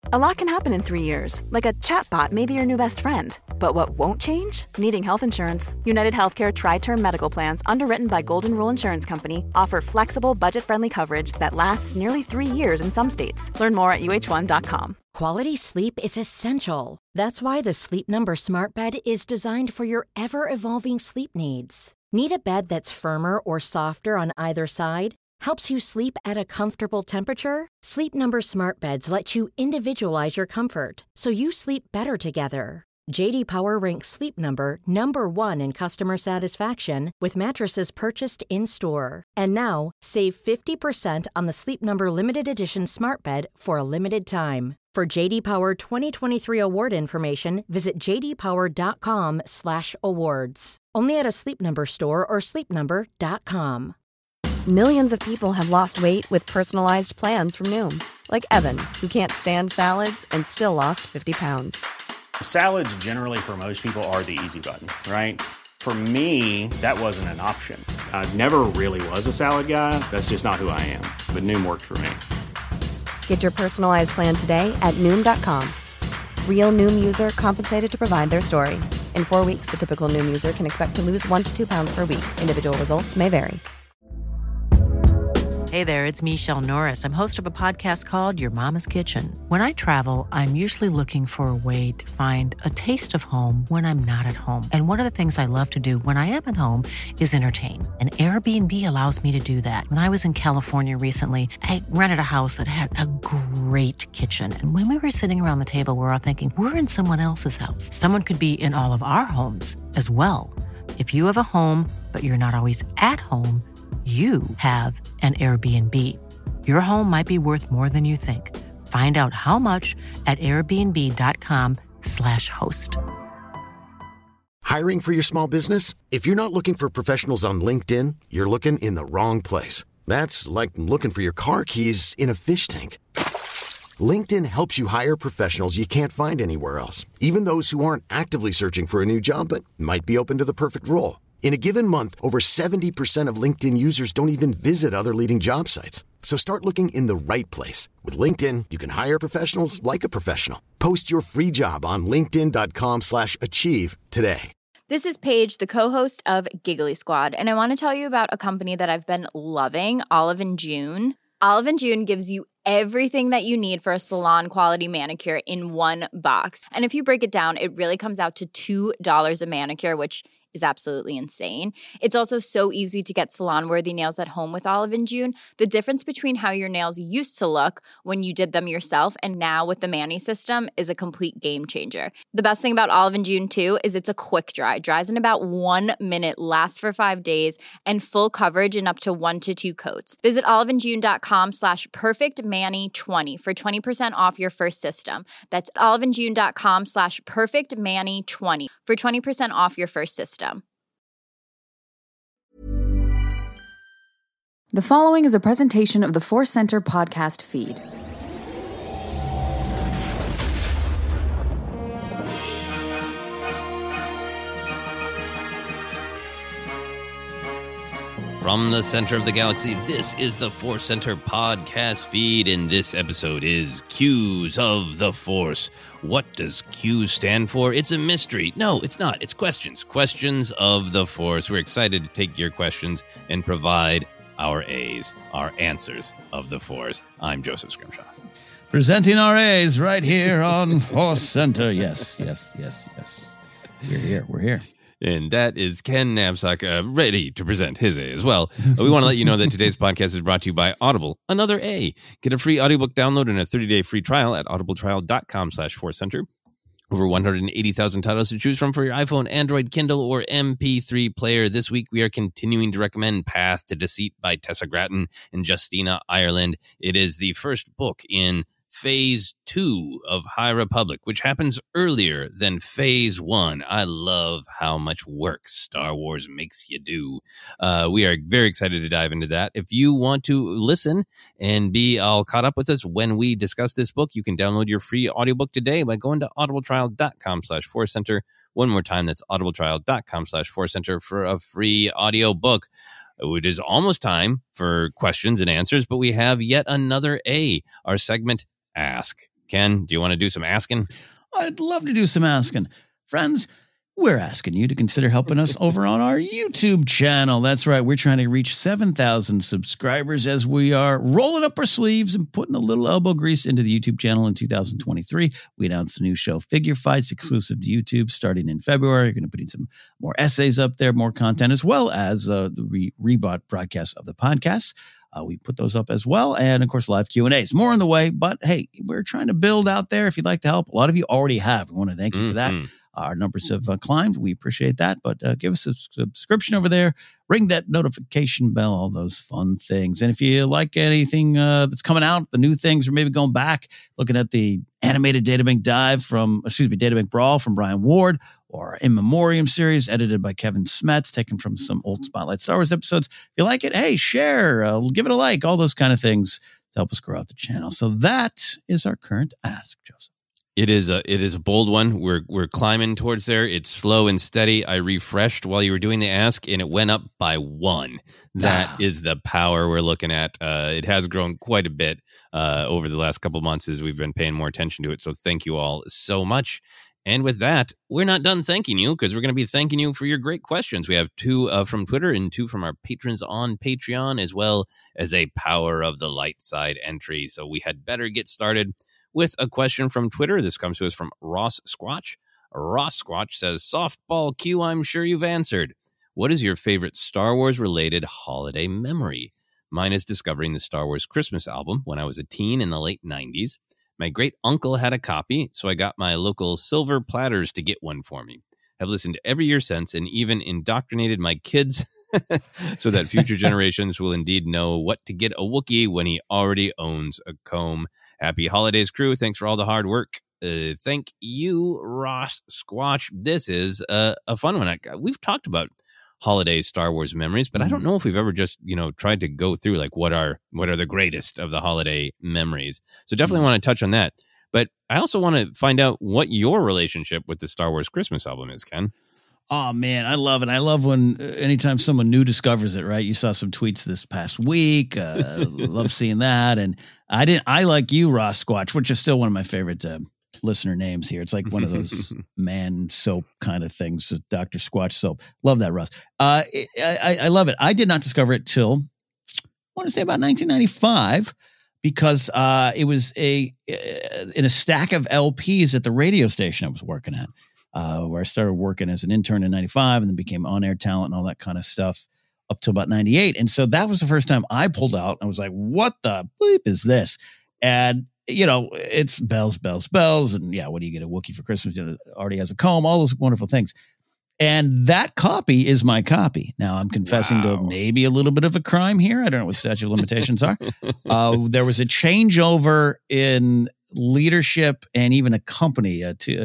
A lot can happen in 3 years, like a chatbot may be your new best friend. But what won't change? Needing health insurance. United Healthcare Tri-Term Medical Plans, underwritten by Golden Rule Insurance Company, offer flexible, budget-friendly coverage that lasts nearly 3 years in some states. Learn more at uh1.com. Quality sleep is essential. That's why the Sleep Number Smart Bed is designed for your ever-evolving sleep needs. Need a bed that's firmer or softer on either side? Helps you sleep at a comfortable temperature? Sleep Number Smart Beds let you individualize your comfort, so you sleep better together. J.D. Power ranks Sleep Number number 1 in customer satisfaction with mattresses purchased in-store. And now, save 50% on the Sleep Number Limited Edition Smart Bed for a limited time. For J.D. Power 2023 award information, visit jdpower.com/awards. Only at a Sleep Number store or sleepnumber.com. Millions of people have lost weight with personalized plans from Noom. Like Evan, who can't stand salads and still lost 50 pounds. Salads generally for most people are the easy button, right? For me, that wasn't an option. I never really was a salad guy. That's just not who I am. But Noom worked for me. Get your personalized plan today at Noom.com. Real Noom user compensated to provide their story. In 4 weeks, the typical Noom user can expect to lose 1 to 2 pounds per week. Individual results may vary. Hey there, it's Michelle Norris. I'm host of a podcast called Your Mama's Kitchen. When I travel, I'm usually looking for a way to find a taste of home when I'm not at home. And one of the things I love to do when I am at home is entertain. And Airbnb allows me to do that. When I was in California recently, I rented a house that had a great kitchen. And when we were sitting around the table, we were all thinking, we're in someone else's house. Someone could be in all of our homes as well. If you have a home, but you're not always at home, you have an Airbnb. Your home might be worth more than you think. Find out how much at airbnb.com/host. Hiring for your small business? If you're not looking for professionals on LinkedIn, you're looking in the wrong place. That's like looking for your car keys in a fish tank. LinkedIn helps you hire professionals you can't find anywhere else, even those who aren't actively searching for a new job but might be open to the perfect role. In a given month, over 70% of LinkedIn users don't even visit other leading job sites. So start looking in the right place. With LinkedIn, you can hire professionals like a professional. Post your free job on linkedin.com/achieve today. This is Paige, the co-host of Giggly Squad, and I want to tell you about a company that I've been loving, Olive & June. Olive & June gives you everything that you need for a salon-quality manicure in one box. And if you break it down, it really comes out to $2 a manicure, which is absolutely insane. It's also so easy to get salon-worthy nails at home with Olive & June. The difference between how your nails used to look when you did them yourself and now with the Mani system is a complete game changer. The best thing about Olive & June, too, is it's a quick dry. Dries in about 1 minute, lasts for 5 days, and full coverage in up to 1 to 2 coats. Visit oliveandjune.com/perfectmani20 for 20% off your first system. That's oliveandjune.com/perfectmani20 for 20% off your first system. The following is a presentation of the Force Center podcast feed. From the center of the galaxy, this is the Force Center podcast feed, and this episode is Cues of the Force. What does Q stand for? It's a mystery. No, it's not. It's questions. Questions of the Force. We're excited to take your questions and provide our A's, our answers of the Force. I'm Joseph Scrimshaw. Presenting our A's right here on Force Center. Yes. We're here. And that is Ken Knapsack, ready to present his A as well. We want to let you know that today's podcast is brought to you by Audible, another A. Get a free audiobook download and a 30-day free trial at audibletrial.com/forcecenter. Over 180,000 titles to choose from for your iPhone, Android, Kindle, or MP3 player. This week, we are continuing to recommend Path to Deceit by Tessa Gratton and Justina Ireland. It is the first book in Phase 2 of High Republic, which happens earlier than Phase 1. I love how much work Star Wars makes you do. We are very excited to dive into that. If you want to listen and be all caught up with us when we discuss this book, you can download your free audiobook today by going to audibletrial.com/forcecenter. One more time, that's audibletrial.com/forcecenter for a free audiobook. It is almost time for questions and answers, but we have yet another A, our segment Ask Ken, do you want to do some asking? I'd love to do some asking. Friends, we're asking you to consider helping us over on our YouTube channel. That's right. We're trying to reach 7,000 subscribers as we are rolling up our sleeves and putting a little elbow grease into the YouTube channel in 2023. We announced a new show, Figure Fights, exclusive to YouTube, starting in February. We're going to put in some more essays up there, more content, as well as the rebought broadcast of the podcast. We put those up as well. And, of course, live Q&As. More on the way. But, hey, we're trying to build out there. If you'd like to help, a lot of you already have. We want to thank you for that. Our numbers have climbed. We appreciate that. But give us a subscription over there. Ring that notification bell, all those fun things. And if you like anything that's coming out, the new things, or maybe going back, looking at the animated Databank Databank Brawl from Brian Ward, or In Memoriam series edited by Kevin Smets, taken from some old Spotlight Star Wars episodes. If you like it, hey, share, give it a like, all those kind of things to help us grow out the channel. So that is our current ask, Joseph. It is a bold one. We're climbing towards there. It's slow and steady. I refreshed while you were doing the ask, and it went up by 1. That is the power we're looking at. It has grown quite a bit over the last couple of months as we've been paying more attention to it. So thank you all so much. And with that, we're not done thanking you, because we're going to be thanking you for your great questions. We have 2 from Twitter and 2 from our patrons on Patreon, as well as a Power of the Light Side entry. So we had better get started with a question from Twitter. This comes to us from Ross Squatch. Ross Squatch says, softball Q, I'm sure you've answered. What is your favorite Star Wars-related holiday memory? Mine is discovering the Star Wars Christmas album when I was a teen in the late 90s. My great uncle had a copy, so I got my local Silver Platters to get one for me. I've listened every year since, and even indoctrinated my kids so that future generations will indeed know what to get a Wookiee when he already owns a comb. Happy holidays, crew. Thanks for all the hard work. Thank you, Ross Squatch. This is a fun one. We've talked about holiday Star Wars memories, but I don't know if we've ever just, tried to go through like what are the greatest of the holiday memories. So definitely want to touch on that. But I also want to find out what your relationship with the Star Wars Christmas album is, Ken. Oh, man, I love it. I love when anytime someone new discovers it, right? You saw some tweets this past week. Love seeing that. And I like you, Ross Squatch, which is still one of my favorite listener names here. It's like one of those man soap kind of things, Dr. Squatch soap. Love that, Ross. I love it. I did not discover it till, I want to say about 1995. Because it was in a stack of LPs at the radio station I was working at, where I started working as an intern in 95 and then became on-air talent and all that kind of stuff up to about 98. And so that was the first time I pulled out and I was like, what the bleep is this? And, it's bells, bells, bells. And yeah, what do you get a Wookiee for Christmas? It already has a comb, all those wonderful things. And that copy is my copy. Now, I'm confessing to maybe a little bit of a crime here. I don't know what statute of limitations are. There was a changeover in leadership and even a company,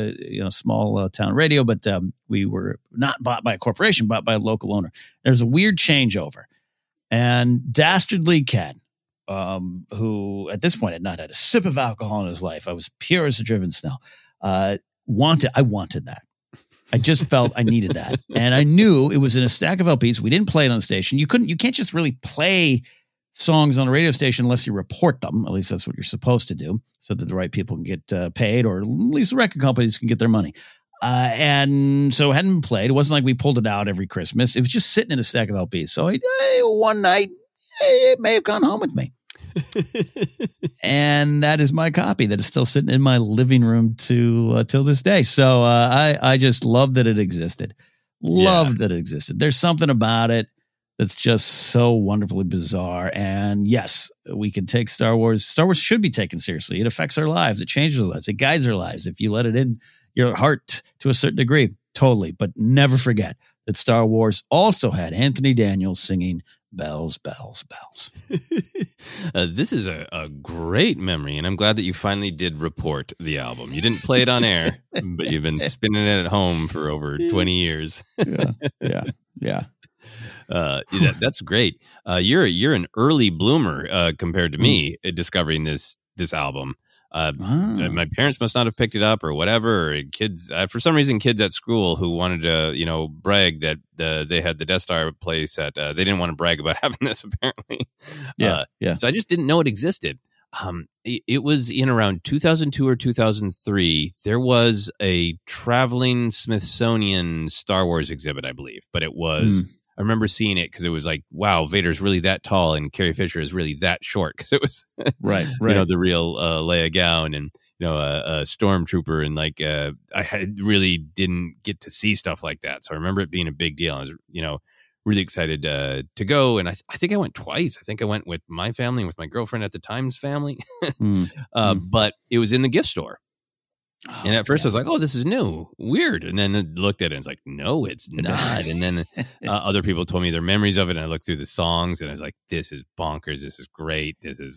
small town radio, but we were not bought by a corporation, bought by a local owner. There's a weird changeover. And Dastardly Ken, who at this point had not had a sip of alcohol in his life, I was pure as the driven snow, I wanted that. I just felt I needed that. And I knew it was in a stack of LPs. We didn't play it on the station. You can't just really play songs on a radio station unless you report them. At least that's what you're supposed to do so that the right people can get paid, or at least the record companies can get their money. And so it hadn't been played. It wasn't like we pulled it out every Christmas. It was just sitting in a stack of LPs. So one night, it may have gone home with me. And that is my copy that is still sitting in my living room till this day. So I just love that it existed. That it existed. There's something about it that's just so wonderfully bizarre. And yes, we can take Star Wars. Star Wars should be taken seriously. It affects our lives. It changes our lives. It guides our lives. If you let it in your heart to a certain degree, totally. But never forget that Star Wars also had Anthony Daniels singing Bells, Bells, Bells. This is a great memory, and I'm glad that you finally did report the album. You didn't play it on air, but you've been spinning it at home for over 20 years. Yeah. That's great. You're an early bloomer compared to me discovering this album. My parents must not have picked it up or whatever. Or kids, for some reason, kids at school who wanted to, brag that they had the Death Star play set. They didn't want to brag about having this, apparently. Yeah. So I just didn't know it existed. It was in around 2002 or 2003. There was a traveling Smithsonian Star Wars exhibit, I believe, but it was. I remember seeing it because it was like, wow, Vader's really that tall and Carrie Fisher is really that short, because it was right. The real Leia Gown and a stormtrooper, and like I really didn't get to see stuff like that, so I remember it being a big deal. I was really excited to go, and I think I went twice. I think I went with my family and with my girlfriend at the time's family, but it was in the gift store. And at first I was like, oh, this is new, weird. And then I looked at it and it's like, no, it's not. And then other people told me their memories of it. And I looked through the songs and I was like, this is bonkers. This is great. This is,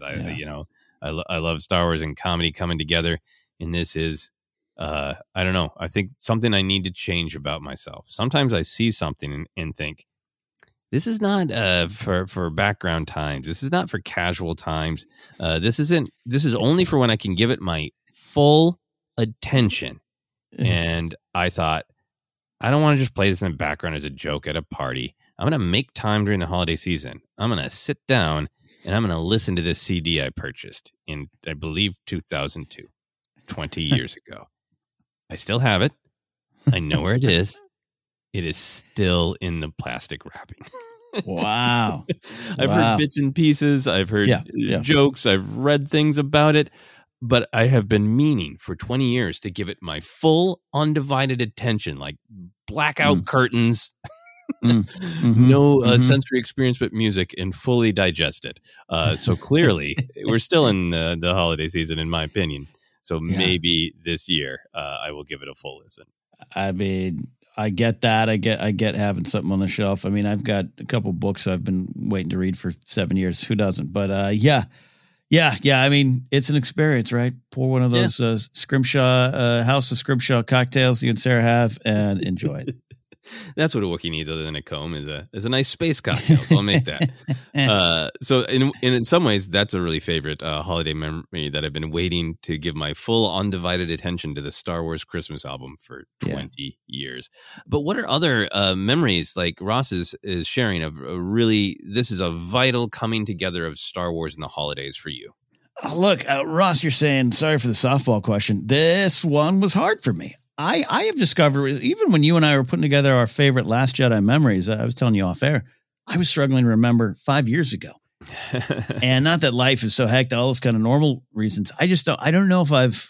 I love Star Wars and comedy coming together. And this is, I don't know. I think something I need to change about myself. Sometimes I see something and think, this is not for background times. This is not for casual times. This is only for when I can give it my full attention. And I thought, I don't want to just play this in the background as a joke at a party. I'm going to make time during the holiday season. I'm going to sit down and I'm going to listen to this CD I purchased in, I believe, 2002, 20 years ago. I still have it. I know where it is. It is still in the plastic wrapping. Wow. I've heard bits and pieces. I've heard jokes. I've read things about it. But I have been meaning for 20 years to give it my full, undivided attention, like blackout curtains, no sensory experience but music, and fully digest it. So clearly, we're still in the holiday season, in my opinion. So maybe this year I will give it a full listen. I mean, I get that. I get having something on the shelf. I mean, I've got a couple books I've been waiting to read for 7 years. Who doesn't? But Yeah. I mean, it's an experience, right? Pour one of those Scrimshaw, House of Scrimshaw cocktails you and Sarah have and enjoy it. That's what a Wookiee needs, other than a comb, is a nice space cocktail. So I'll make that. So in some ways, that's a really favorite holiday memory that I've been waiting to give my full undivided attention to the Star Wars Christmas album for 20 years. But what are other memories like Ross is sharing of really, this is a vital coming together of Star Wars in the holidays for you? Look, Ross, you're saying, sorry for the softball question. This one was hard for me. I have discovered, even when you and I were putting together our favorite Last Jedi memories, I was telling you off air, I was struggling to remember 5 years ago. And not that life is so hectic, all those kind of normal reasons. I don't know.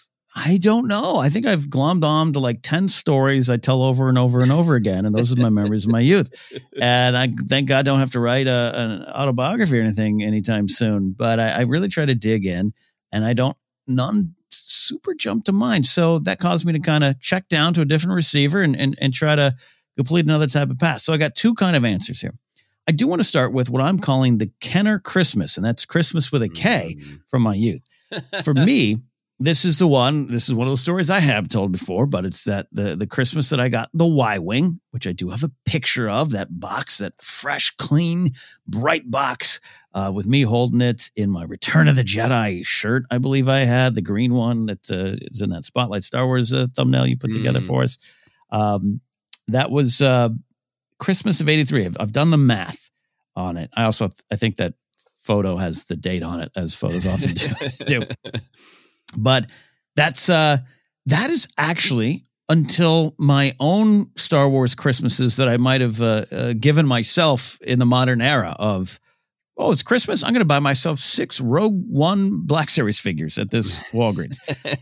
I think I've glommed on to like 10 stories I tell over and over and over again. And those are my memories of my youth. And I thank God don't have to write an autobiography or anything anytime soon. But I really try to dig in, and none super jump to mind. So that caused me to kind of check down to a different receiver and try to complete another type of pass. So I got two kind of answers here. I do want to start with what I'm calling the Kenner Christmas, and that's Christmas with a K from my youth. For me, this is one of those stories I have told before, but it's that the Christmas that I got the Y-Wing, which I do have a picture of, that box, that fresh, clean, bright box, with me holding it in my Return of the Jedi shirt. I believe I had the green one that is in that Spotlight Star Wars thumbnail you put together for us. That was Christmas of '83. I've done the math on it. I think that photo has the date on it, as photos often do. But that is actually until my own Star Wars Christmases that I might have given myself in the modern era of, oh, it's Christmas, I'm going to buy myself 6 Rogue One Black Series figures at this Walgreens.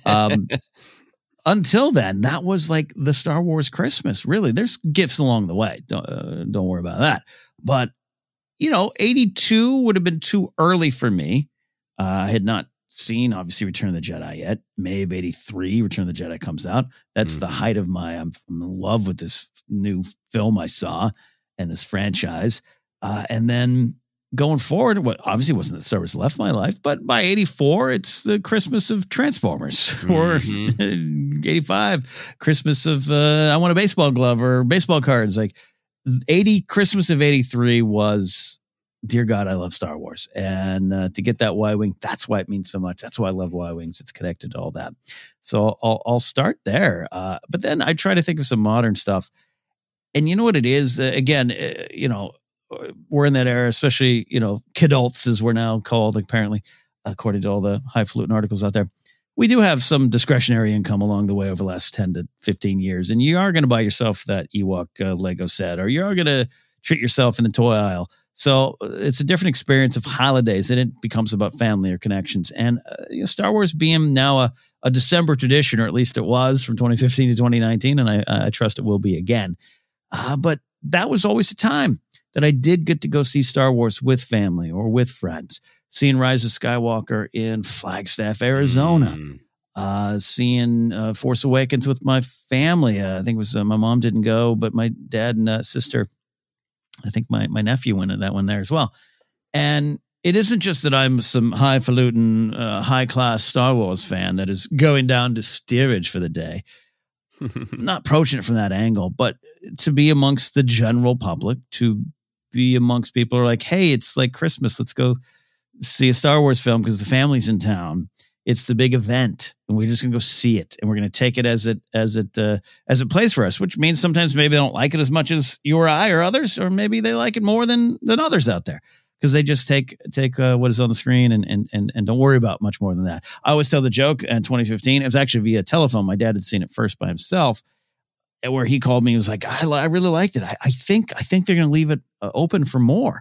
Until then, that was like the Star Wars Christmas. Really, there's gifts along the way. Don't worry about that. But, 82 would have been too early for me. I had not seen, obviously, Return of the Jedi yet. May of '83, Return of the Jedi comes out. That's the height of I'm in love with this new film I saw and this franchise. And then going forward, what obviously wasn't that Star Wars left my life, but by '84, it's the Christmas of Transformers, or '85, Christmas of I want a baseball glove or baseball cards. Like Christmas of '83 was, dear God, I love Star Wars. And to get that Y-Wing, that's why it means so much. That's why I love Y-Wings. It's connected to all that. So I'll start there. But then I try to think of some modern stuff. And you know what it is? Again, we're in that era, especially, kidults, as we're now called, apparently. according to all the highfalutin articles out there. We do have some discretionary income along the way over the last 10 to 15 years. And you are going to buy yourself that Ewok Lego set, or you are going to treat yourself in the toy aisle. So it's a different experience of holidays, and it becomes about family or connections. And Star Wars being now a December tradition, or at least it was from 2015 to 2019, and I trust it will be again. But that was always a time that I did get to go see Star Wars with family or with friends. Seeing Rise of Skywalker in Flagstaff, Arizona. Seeing Force Awakens with my family. I think it was my mom didn't go, but my dad and sister, I think my nephew went to that one there as well. And it isn't just that I'm some highfalutin, high-class Star Wars fan that is going down to steerage for the day. I'm not approaching it from that angle, but to be amongst the general public, to be amongst people who are like, hey, it's like Christmas. Let's go see a Star Wars film because the family's in town. It's the big event, and we're just going to go see it, and we're going to take it as it plays for us, which means sometimes maybe they don't like it as much as you or I or others, or maybe they like it more than others out there because they just take what is on the screen and don't worry about much more than that. I always tell the joke in 2015. It was actually via telephone. My dad had seen it first by himself, where he called me and was like, I really liked it. I think they're going to leave it open for more.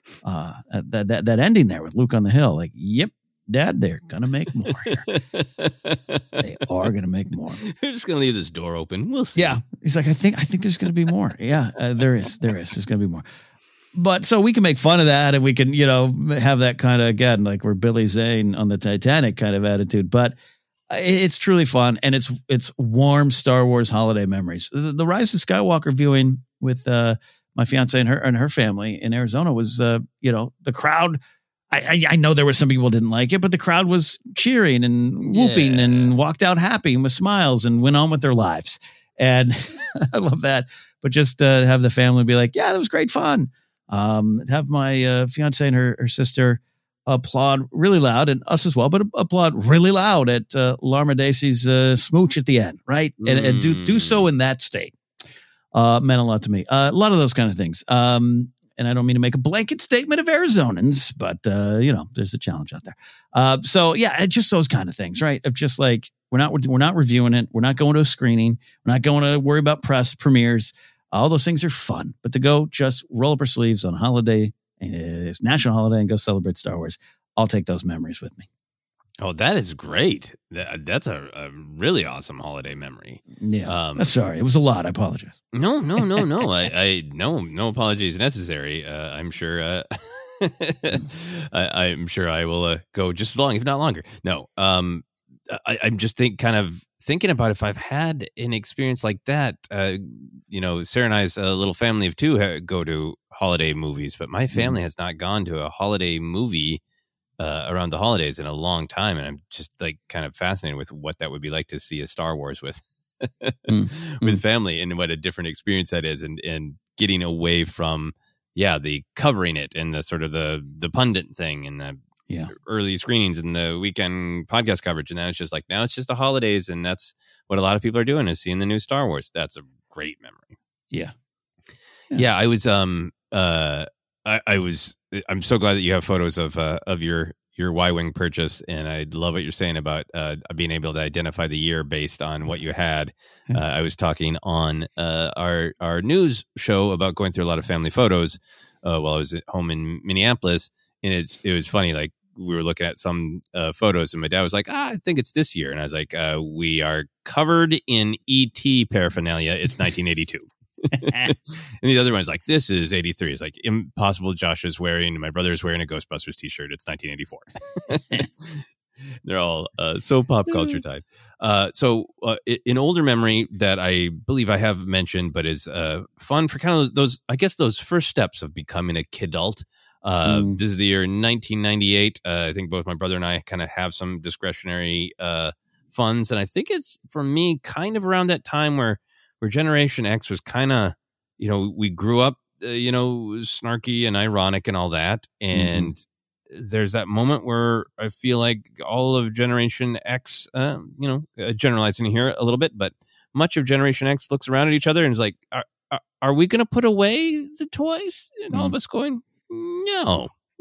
That ending there with Luke on the hill, like, yep. Dad, they're going to make more here. They are going to make more. We're just going to leave this door open. We'll see. Yeah. He's like, I think there's going to be more. Yeah, there is. There's going to be more. But so we can make fun of that, and we can, have that kind of, again, like we're Billy Zane on the Titanic kind of attitude. But it's truly fun, and it's warm Star Wars holiday memories. The Rise of Skywalker viewing with my fiance and her family in Arizona was, the crowd. I know there were some people who didn't like it, but the crowd was cheering and whooping and walked out happy and with smiles and went on with their lives. And I love that. But just have the family be like, yeah, that was great fun. Have my fiance and her sister applaud really loud, and us as well, but applaud really loud at Larma Dacey's smooch at the end, right? And do so in that state. Meant a lot to me. A lot of those kind of things. And I don't mean to make a blanket statement of Arizonans, but, there's a challenge out there. So, yeah, just those kind of things, right? Of just like, we're not reviewing it. We're not going to a screening. We're not going to worry about press premieres. All those things are fun. But to go just roll up our sleeves on holiday, national holiday, and go celebrate Star Wars, I'll take those memories with me. Oh, that is great. That's a really awesome holiday memory. Yeah. Sorry. It was a lot. I apologize. No. No apologies necessary. I'm sure. I'm sure I will go just as long, if not longer. No. I'm just thinking about if I've had an experience like that. Sarah and I's a little family of two go to holiday movies, but my family has not gone to a holiday movie around the holidays in a long time, and I'm just like kind of fascinated with what that would be like to see a Star Wars with family, and what a different experience that is, and getting away from the covering it and the sort of the pundit thing and the early screenings and the weekend podcast coverage, and now it's just the holidays, and that's what a lot of people are doing, is seeing the new Star Wars. That's a great memory. Yeah. I was I'm so glad that you have photos of your Y-Wing purchase, and I love what you're saying about being able to identify the year based on what you had. I was talking on our news show about going through a lot of family photos while I was at home in Minneapolis, and it was funny. Like, we were looking at some photos, and my dad was like, I think it's this year, and I was like, we are covered in ET paraphernalia. It's 1982. And the other one's like, this is 83. It's like, impossible. Josh is wearing, my brother is wearing a Ghostbusters t-shirt. It's 1984. They're all so pop culture type. So an older memory that I believe I have mentioned, but is fun for kind of those first steps of becoming a kidult. This is the year 1998. I think both my brother and I kind of have some discretionary funds. And I think it's, for me, kind of around that time where Generation X was kind of, we grew up, snarky and ironic and all that. And there's that moment where I feel like all of Generation X, generalizing here a little bit, but much of Generation X looks around at each other and is like, are we going to put away the toys? And all of us going, no,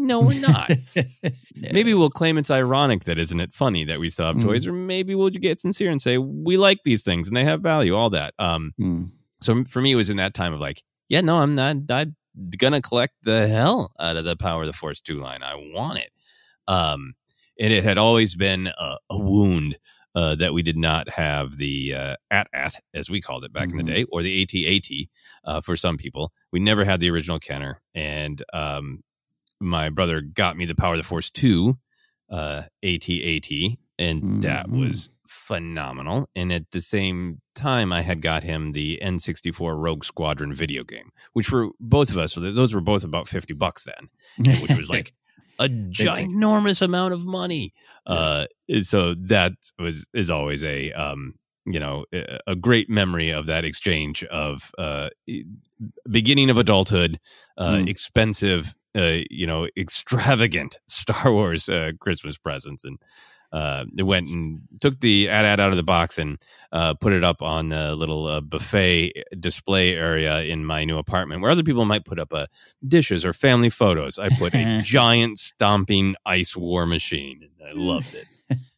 No, we're not. Maybe we'll claim it's ironic that isn't it funny that we still have toys, or maybe we'll get sincere and say we like these things and they have value, all that. So for me, it was in that time of like, yeah, no, I'm going to collect the hell out of the Power of the Force 2 line. I want it. And it had always been a wound that we did not have the AT-AT, as we called it back in the day, or the AT-AT for some people. We never had the original Kenner. And my brother got me the Power of the Force 2 AT-AT, and that was phenomenal. And at the same time, I had got him the N64 Rogue Squadron video game, which for both of us, those were both about $50 then, which was like a ginormous amount of money. So that is always a great memory of that exchange of beginning of adulthood, expensive, extravagant Star Wars Christmas presents. And it went and took the AT-AT out of the box and put it up on the little buffet display area in my new apartment where other people might put up dishes or family photos. I put a giant stomping ice war machine, and I loved it.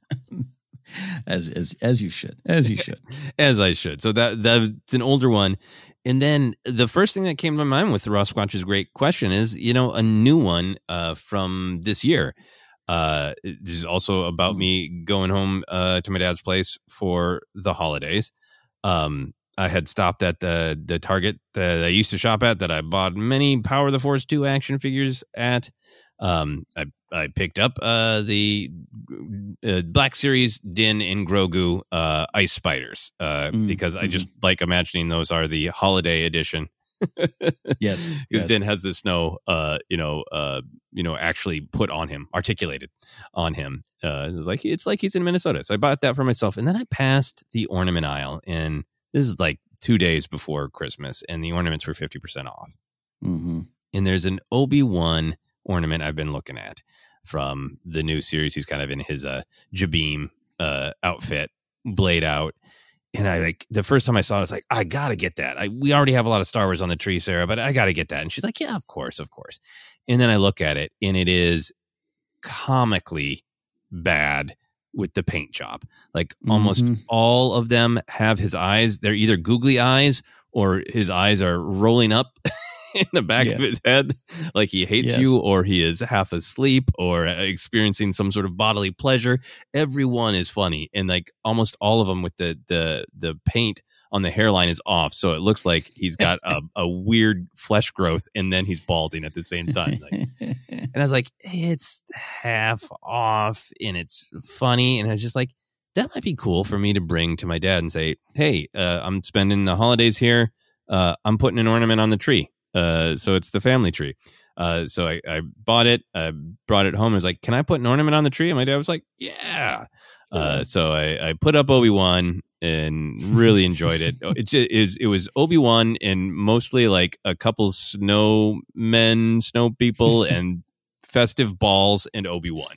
As you should. As I should. So that's an older one. And then the first thing that came to my mind with the Ross Squatch's great question is, a new one from this year. This is also about me going home to my dad's place for the holidays. I had stopped at the Target that I used to shop at that I bought many Power of the Force 2 action figures at. I picked up the Black Series Din and Grogu ice spiders because I just like imagining those are the holiday edition. Yes, because Din has the snow, actually put on him, articulated on him. It's like he's in Minnesota. So I bought that for myself, and then I passed the ornament aisle, and this is like 2 days before Christmas, and the ornaments were 50% off. And there's an Obi-Wan ornament I've been looking at from the new series. He's kind of in his Jabeam outfit, blade out. And I the first time I saw it, I was like, I got to get that. We already have a lot of Star Wars on the tree, Sarah, but I got to get that. And she's like, yeah, of course. And then I look at it, and it is comically bad with the paint job. Like almost all of them have his eyes. They're either googly eyes or his eyes are rolling up in the back of his head, like he hates you, or he is half asleep, or experiencing some sort of bodily pleasure. Everyone is funny, and like almost all of them with the paint on the hairline is off, so it looks like he's got a weird flesh growth, and then he's balding at the same time. And I was like, it's half off, and it's funny, and I was just like, that might be cool for me to bring to my dad and say, hey, I'm spending the holidays here. I'm putting an ornament on the tree. So it's the family tree. So I bought it, brought it home. I was like, can I put an ornament on the tree? And my dad was like, yeah. So I put up Obi-Wan and really enjoyed it. It was Obi-Wan and mostly like a couple snow people and festive balls and Obi-Wan.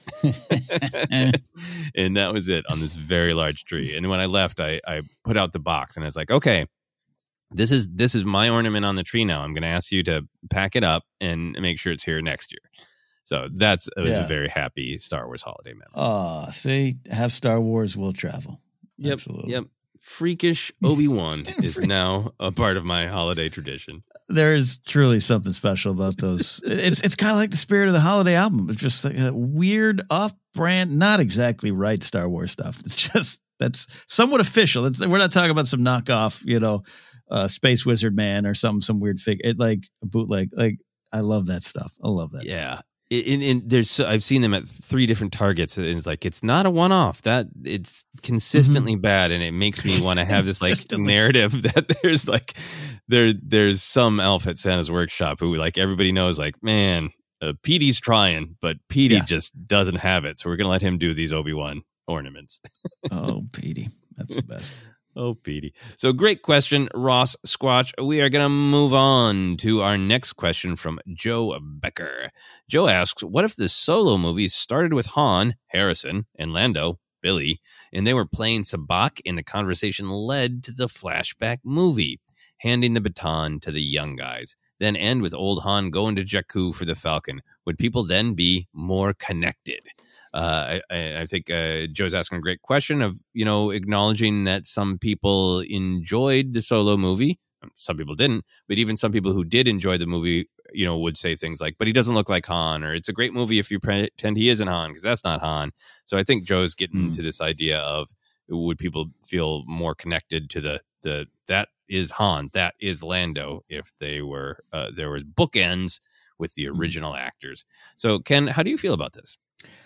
And that was it on this very large tree. And when I left, I put out the box and I was like, okay, this is my ornament on the tree now. I'm going to ask you to pack it up and make sure it's here next year. So it was a very happy Star Wars holiday memory. Oh, see, have Star Wars will travel. Yep, absolutely. Yep. Freakish Obi-Wan is now a part of my holiday tradition. There is truly something special about those. It's kind of like the spirit of the holiday album. It's just like a weird, off-brand, not exactly right Star Wars stuff. It's just that's somewhat official. We're not talking about some knockoff, Space Wizard Man or some weird figure. Like a bootleg. Like I love that stuff. I love that. Yeah. Stuff. I've seen them at 3 different Targets, and it's like it's not a one-off. That it's consistently bad, and it makes me want to have this like narrative that there's like there's some elf at Santa's workshop who like everybody knows like, man, Petey's trying, but Petey just doesn't have it, so we're gonna let him do these Obi-Wan ornaments. Oh, Petey, that's the best. Oh, Petey. So great question, Ross Squatch. We are going to move on to our next question from Joe Becker. Joe asks, what if the Solo movies started with Han, Harrison, and Lando, Billy, and they were playing sabacc and the conversation led to the flashback movie, handing the baton to the young guys, then end with old Han going to Jakku for the Falcon? would people then be more connected? I think Joe's asking a great question of, acknowledging that some people enjoyed the Solo movie. Some people didn't, but even some people who did enjoy the movie, would say things like, but he doesn't look like Han, or it's a great movie if you pretend he isn't Han, because that's not Han. So I think Joe's getting to this idea of, would people feel more connected to the that is Han, that is Lando, if they were, there was bookends with the original actors. So Ken, how do you feel about this?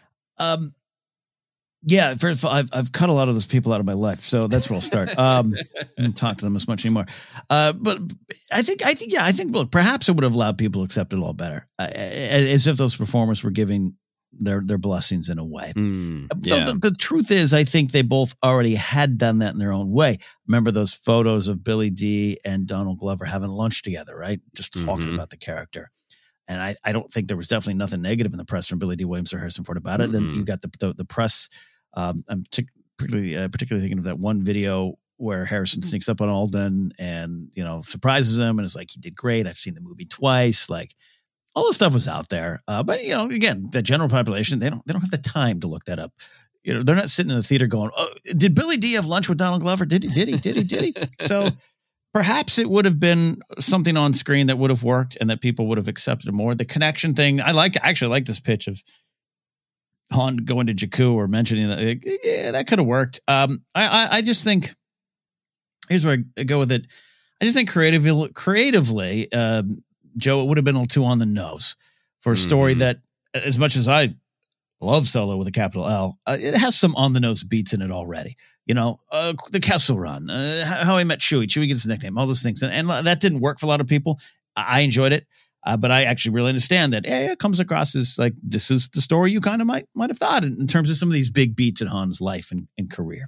Yeah, first of all, I've cut a lot of those people out of my life, so that's where I'll start. I don't talk to them as much anymore. But I think, look, perhaps it would have allowed people to accept it a lot better, as if those performers were giving their blessings in a way. The truth is, I think they both already had done that in their own way. Remember those photos of Billy Dee and Donald Glover having lunch together, right? Just talking about the character. And I don't think there was definitely nothing negative in the press from Billy Dee Williams or Harrison Ford about it. Then you got the press. I'm particularly thinking of that one video where Harrison sneaks up on Alden and, surprises him and is like, he did great. I've seen the movie twice. Like, all this stuff was out there. But, again, the general population, they don't have the time to look that up. They're not sitting in the theater going, oh, did Billy Dee have lunch with Donald Glover? Did he? So perhaps it would have been something on screen that would have worked and that people would have accepted more. The connection thing, I actually like this pitch of Han going to Jakku or mentioning that. Yeah, that could have worked. I just think, here's where I go with it. I just think creatively, Joe, it would have been a little too on the nose for a story that, as much as I love Solo with a capital L, it has some on the nose beats in it already. The Kessel Run, how I met Chewie. Chewie gets the nickname, all those things. And that didn't work for a lot of people. I enjoyed it. But I actually really understand that it comes across as like, this is the story you kind of might have thought in terms of some of these big beats in Han's life and career.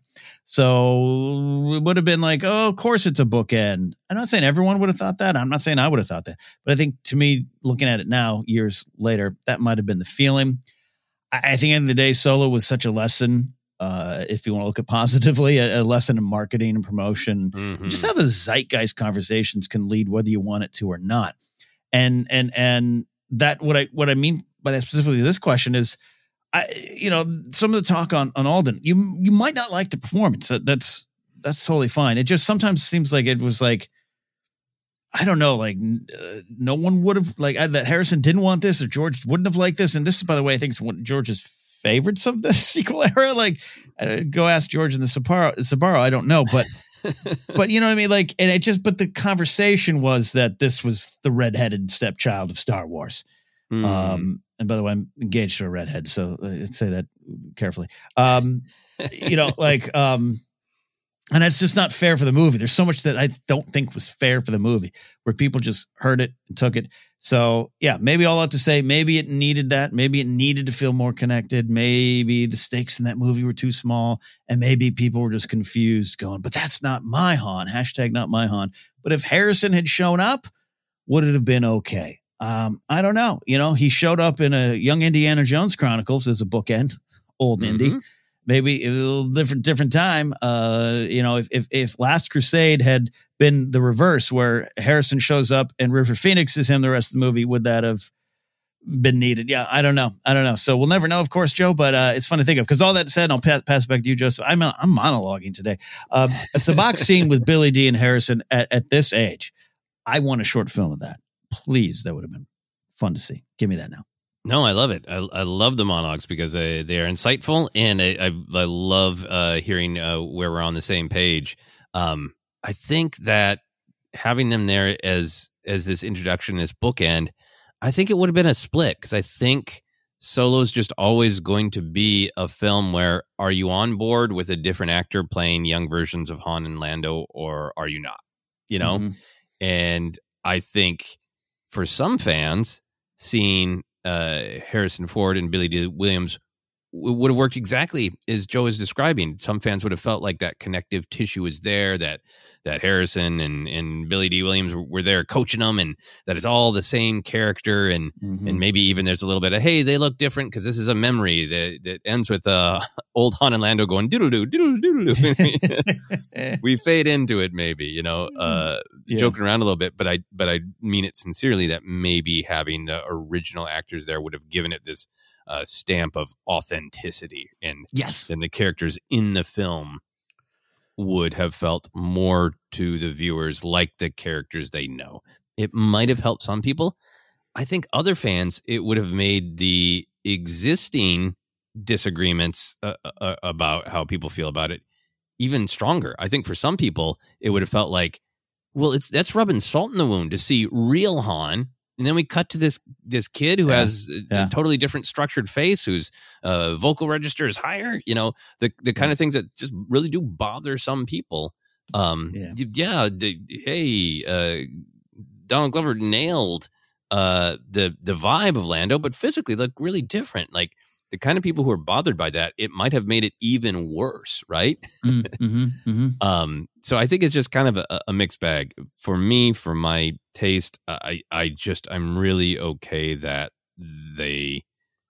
So it would have been like, oh, of course it's a bookend. I'm not saying everyone would have thought that. I'm not saying I would have thought that. But I think, to me, looking at it now, years later, that might have been the feeling. I think at the end of the day, Solo was such a lesson, if you want to look at positively, a lesson in marketing and promotion, just how the zeitgeist conversations can lead, whether you want it to or not. And that what I mean by that specifically this question is, some of the talk on Alden, you might not like the performance. That's totally fine. It just sometimes seems like it was like, I don't know, like no one would have that Harrison didn't want this or George wouldn't have liked this. And this is, by the way, I think it's one of George's favorites of the sequel era. Like, go ask George and the Sabaro. I don't know, but. But you know what I mean? Like, and but the conversation was that this was the redheaded stepchild of Star Wars. And by the way, I'm engaged to a redhead, so say that carefully. And it's just not fair for the movie. There's so much that I don't think was fair for the movie, where people just heard it and took it. So yeah, maybe all I have to say, maybe it needed that. Maybe it needed to feel more connected. Maybe the stakes in that movie were too small, and maybe people were just confused going, but that's not my Han, # not my Han. But if Harrison had shown up, would it have been okay? I don't know. He showed up in a Young Indiana Jones Chronicles as a bookend, old Indy. Maybe a little different time. If Last Crusade had been the reverse, where Harrison shows up and River Phoenix is him the rest of the movie, would that have been needed? Yeah, I don't know. So we'll never know, of course, Joe. But it's fun to think of, because all that said, I'll pass it back to you, Joe. So I'm monologuing today. A Sabacc scene with Billy Dee and Harrison at this age. I want a short film of that. Please, that would have been fun to see. Give me that now. No, I love it. I love the monologues because they are insightful, and I love hearing where we're on the same page. I think that having them there as this introduction, this bookend, I think it would have been a split, because I think Solo's just always going to be a film where, are you on board with a different actor playing young versions of Han and Lando, or are you not? And I think for some fans, seeing Harrison Ford and Billy Dee Williams would have worked exactly as Joe is describing. Some fans would have felt like that connective tissue was there, that Harrison and Billy D. Williams were there coaching them, and that it's all the same character, and maybe even there's a little bit of, hey, they look different because this is a memory that ends with old Han and Lando going doodle-doo, doodle-doo. We fade into it maybe, joking around a little bit, but I mean it sincerely that maybe having the original actors there would have given it this stamp of authenticity, and the characters in the film would have felt more to the viewers like the characters they know. It might have helped some people. I think other fans, it would have made the existing disagreements about how people feel about it even stronger. I think for some people, it would have felt like, well, that's rubbing salt in the wound to see real Han. And then we cut to this kid who has a totally different structured face, whose vocal register is higher. The kind of things that just really do bother some people. Donald Glover nailed the vibe of Lando, but physically looked really different. Like the kind of people who are bothered by that, it might have made it even worse, right? So I think it's just kind of a mixed bag for me. For my taste, I'm really okay that the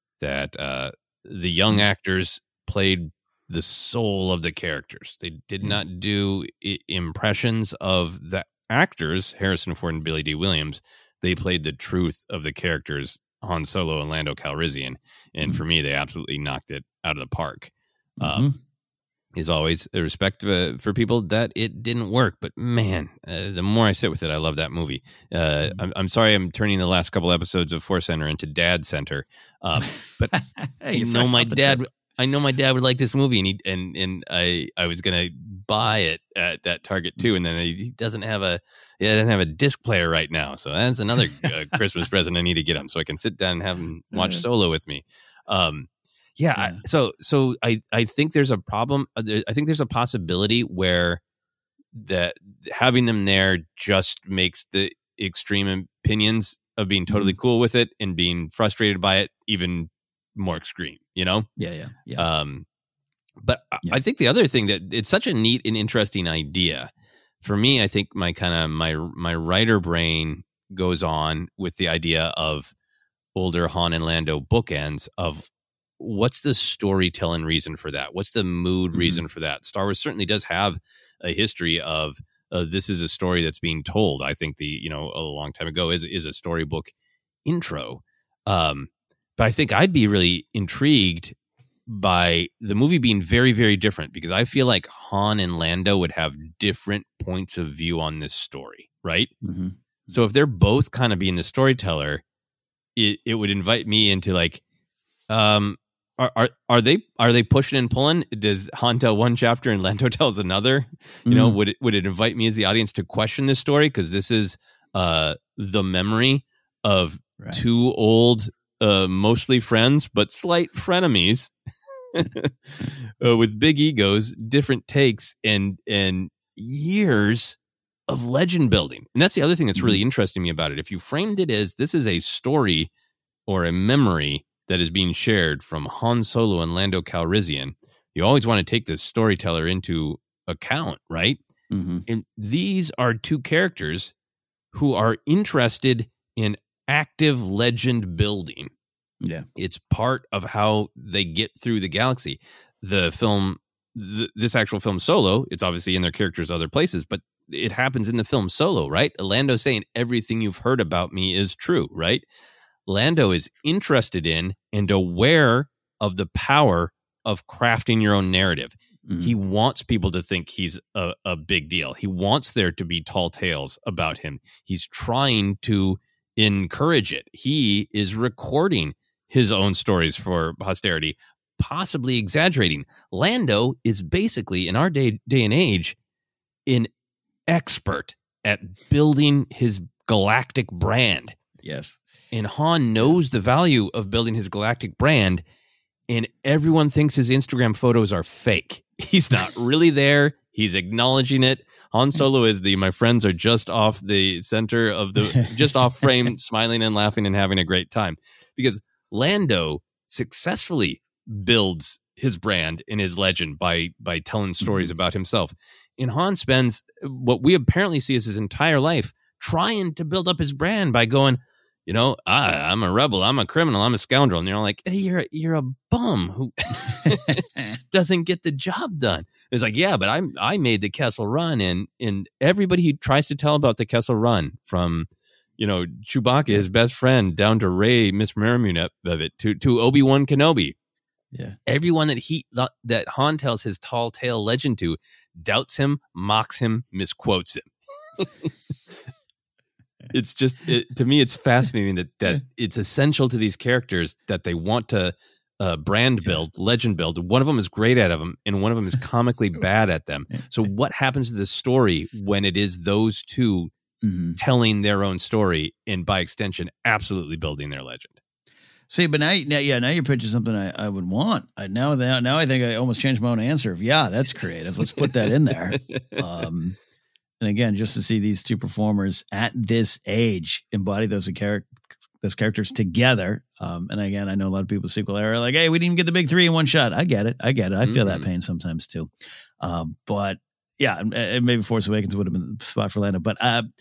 young actors played the soul of the characters. They did not do impressions of the actors, Harrison Ford and Billy D. Williams. They played the truth of the characters, Han Solo and Lando Calrissian. And for me, they absolutely knocked it out of the park. Is always a respect for people that it didn't work. But man, the more I sit with it, I love that movie. I'm sorry I'm turning the last couple episodes of Force Center into Dad Center. But I know my dad would like this movie, and I was gonna buy it at that Target too, and then he doesn't have a disc player right now, so that's another Christmas present I need to get him, so I can sit down and have him watch Solo with me. So I think there's a problem. I think there's a possibility where that having them there just makes the extreme opinions of being totally cool with it and being frustrated by it even more extreme, But I think the other thing that it's such a neat and interesting idea for me, I think my writer brain goes on with the idea of older Han and Lando bookends of what's the storytelling reason for that? What's the mood reason for that? Star Wars certainly does have a history of this is a story that's being told. I think a long time ago is a storybook intro. But I think I'd be really intrigued by the movie being very, very different, because I feel like Han and Lando would have different points of view on this story, right? So if they're both kind of being the storyteller, it would invite me into like, are they pushing and pulling? Does Han tell one chapter and Lando tells another? Would it invite me as the audience to question this story? Because this is the memory of two old, mostly friends, but slight frenemies with big egos, different takes, and years of legend building. And that's the other thing that's really interesting me about it. If you framed it as this is a story or a memory that is being shared from Han Solo and Lando Calrissian, you always want to take the storyteller into account, right? And these are two characters who are interested in active legend building. Yeah. It's part of how they get through the galaxy. The film, this actual film Solo, it's obviously in their characters other places, but it happens in the film Solo, right? Lando saying everything you've heard about me is true, right? Lando is interested in and aware of the power of crafting your own narrative. He wants people to think he's a big deal. He wants there to be tall tales about him. He's trying to encourage it. He is recording his own stories for posterity, possibly exaggerating. Lando is basically, in our day and age, an expert at building his galactic brand. Yes. And Han knows the value of building his galactic brand, and everyone thinks his Instagram photos are fake. He's not really there. He's acknowledging it. Han Solo is my friends are just off the center of just off frame, smiling and laughing and having a great time. Because Lando successfully builds his brand and his legend by telling stories about himself. And Han spends what we apparently see as his entire life trying to build up his brand by going, I'm a rebel, I'm a criminal, I'm a scoundrel. And you're like, hey, you're a bum who doesn't get the job done. It's like, yeah, but I made the Kessel Run, and everybody he tries to tell about the Kessel Run, from Chewbacca, his best friend, down to Rey, Miss Maramunet of it, to Obi-Wan Kenobi. Yeah. Everyone that Han tells his tall tale legend to doubts him, mocks him, misquotes him. It's just, to me, it's fascinating that it's essential to these characters that they want to brand build, legend build. One of them is great at them, and one of them is comically bad at them. So what happens to the story when it is those two telling their own story, and by extension, absolutely building their legend? See, but now you're pitching something I would want. Now I think I almost changed my own answer. That's creative. Let's put that in there. And again, just to see these two performers at this age embody those characters together. And again, I know a lot of people sequel era are like, hey, we didn't even get the big three in one shot. I get it. I feel that pain sometimes too. But yeah, maybe Force Awakens would have been the spot for Lando. But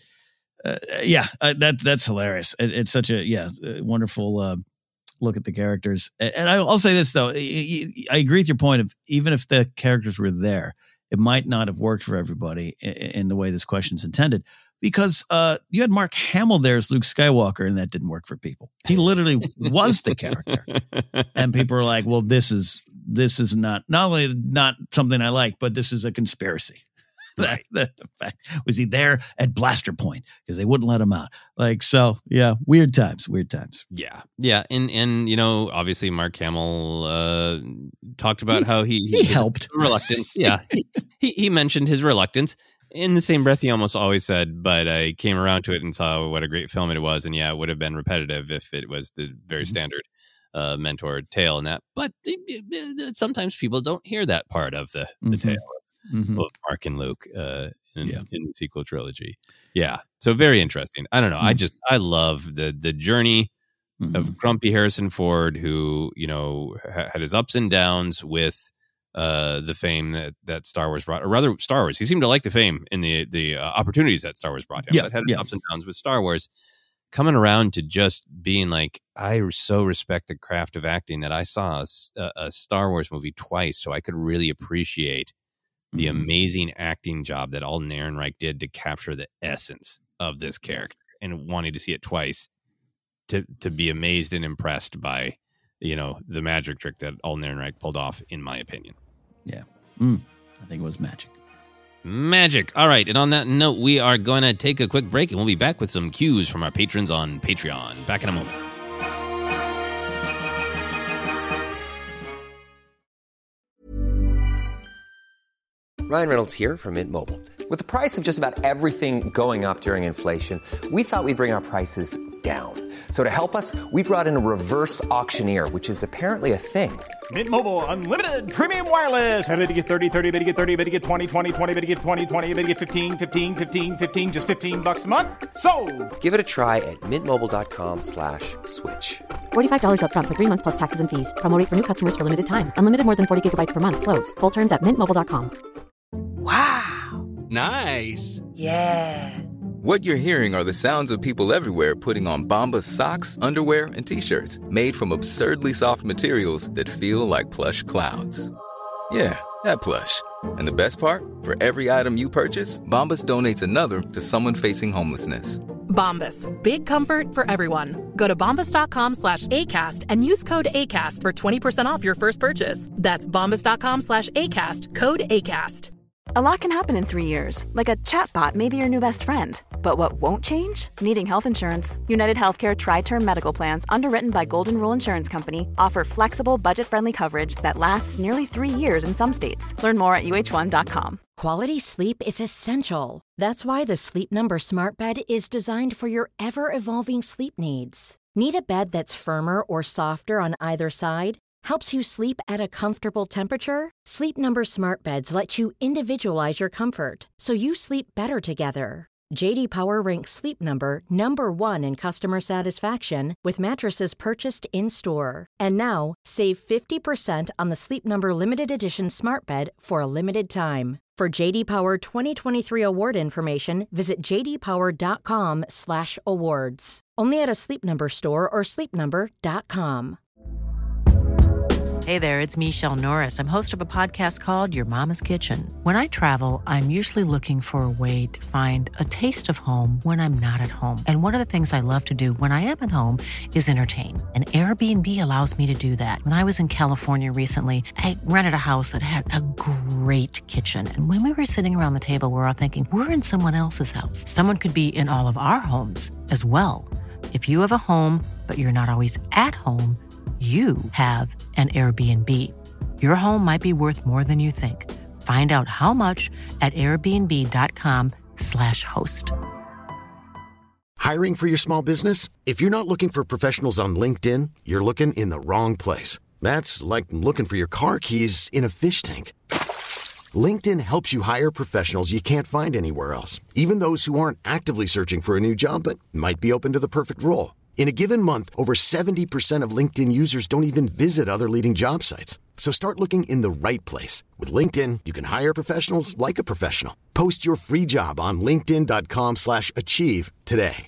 that's hilarious. It's such a wonderful look at the characters. And I'll say this though, I agree with your point of, even if the characters were there, it might not have worked for everybody in the way this question's intended, because you had Mark Hamill there as Luke Skywalker, and that didn't work for people. He literally was the character, and people are like, "Well, this is not only not something I like, but this is a conspiracy." Right. The fact was, he there at blaster point because they wouldn't let him out. Weird times. Yeah. And obviously Mark Hamill talked about how he helped reluctance. Yeah. He mentioned his reluctance. In the same breath, he almost always said, but I came around to it and saw what a great film it was. And it would have been repetitive if it was the very standard mentor tale and that. But sometimes people don't hear that part of the tale. Of Mark and Luke in the sequel trilogy. Yeah. So very interesting. I don't know. I love the journey of grumpy Harrison Ford, who, had his ups and downs with the fame that Star Wars brought, or rather Star Wars. He seemed to like the fame and the opportunities that Star Wars brought him. But had his ups and downs with Star Wars, coming around to just being like, I so respect the craft of acting that I saw a Star Wars movie twice so I could really appreciate the amazing acting job that Alden Ehrenreich did to capture the essence of this character, and wanting to see it twice to be amazed and impressed by, the magic trick that Alden Ehrenreich pulled off, in my opinion. Yeah. I think it was magic. Magic. All right. And on that note, we are going to take a quick break, and we'll be back with some cues from our patrons on Patreon. Back in a moment. Ryan Reynolds here from Mint Mobile. With the price of just about everything going up during inflation, we thought we'd bring our prices down. So to help us, we brought in a reverse auctioneer, which is apparently a thing. Mint Mobile Unlimited Premium Wireless. How to get 30, 30, bit to get 30, bit to get 20, 20, 20, bit to get 20, 20, bit to get 15, 15, 15, 15, just $15 a month? Sold! Give it a try at mintmobile.com/switch. $45 up front for 3 months plus taxes and fees. Promo rate for new customers for limited time. Unlimited more than 40 gigabytes per month. Slows full terms at mintmobile.com. Wow. Nice. Yeah. What you're hearing are the sounds of people everywhere putting on Bombas socks, underwear, and T-shirts made from absurdly soft materials that feel like plush clouds. Yeah, that plush. And the best part? For every item you purchase, Bombas donates another to someone facing homelessness. Bombas. Big comfort for everyone. Go to bombas.com/ACAST and use code ACAST for 20% off your first purchase. That's bombas.com/ACAST. Code ACAST. A lot can happen in 3 years, like a chatbot may be your new best friend. But what won't change? Needing health insurance. United Healthcare Tri-Term Medical Plans, underwritten by Golden Rule Insurance Company, offer flexible, budget-friendly coverage that lasts nearly 3 years in some states. Learn more at uh1.com. Quality sleep is essential. That's why the Sleep Number Smart Bed is designed for your ever-evolving sleep needs. Need a bed that's firmer or softer on either side? Helps you sleep at a comfortable temperature? Sleep Number Smart Beds let you individualize your comfort so you sleep better together. JD Power ranks Sleep Number number 1 in customer satisfaction with mattresses purchased in-store. And now, save 50% on the Sleep Number Limited Edition Smart Bed for a limited time. For JD Power 2023 award information, visit jdpower.com/awards. Only at a Sleep Number store or sleepnumber.com. Hey there, it's Michelle Norris. I'm host of a podcast called Your Mama's Kitchen. When I travel, I'm usually looking for a way to find a taste of home when I'm not at home. And one of the things I love to do when I am at home is entertain. And Airbnb allows me to do that. When I was in California recently, I rented a house that had a great kitchen. And when we were sitting around the table, we were all thinking, we're in someone else's house. Someone could be in all of our homes as well. If you have a home, but you're not always at home, you have an Airbnb. Your home might be worth more than you think. Find out how much at airbnb.com/host. Hiring for your small business? If you're not looking for professionals on LinkedIn, you're looking in the wrong place. That's like looking for your car keys in a fish tank. LinkedIn helps you hire professionals you can't find anywhere else, even those who aren't actively searching for a new job but might be open to the perfect role. In a given month, over 70% of LinkedIn users don't even visit other leading job sites. So start looking in the right place. With LinkedIn, you can hire professionals like a professional. Post your free job on linkedin.com/achieve today.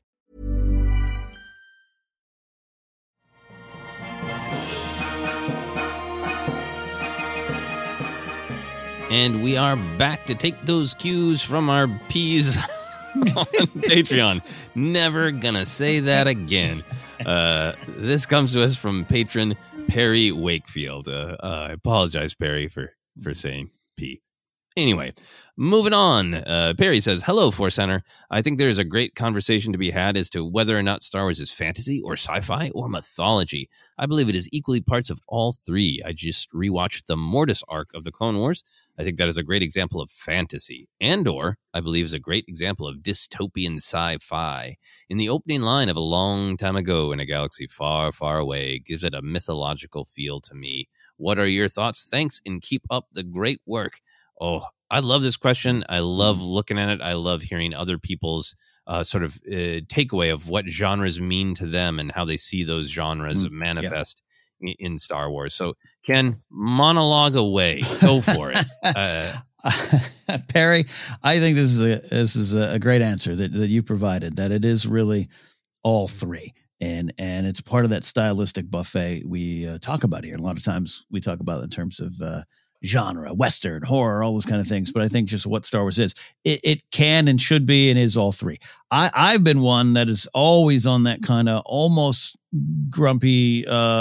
And we are back to take those cues from our P's on Patreon. Never gonna say that again. This comes to us from patron Perry Wakefield. I apologize, Perry, for saying P. Anyway, moving on. Perry says, hello, Force Center. I think there is a great conversation to be had as to whether or not Star Wars is fantasy or sci-fi or mythology. I believe it is equally parts of all three. I just rewatched the Mortis arc of the Clone Wars. I think that is a great example of fantasy. Andor, I believe, is a great example of dystopian sci-fi. In the opening line of A Long Time Ago in a Galaxy Far, Far Away gives it a mythological feel to me. What are your thoughts? Thanks, and keep up the great work. Oh, I love this question. I love looking at it. I love hearing other people's takeaway of what genres mean to them and how they see those genres manifest in Star Wars. So, Ken, monologue away. Go for it. Perry, I think this is a great answer that you provided, that it is really all three. And it's part of that stylistic buffet we talk about here. A lot of times we talk about it in terms of genre, Western, horror, all those kind of things. But I think just what Star Wars is, it can and should be and is all three. I've been one that is always on that kind of almost grumpy,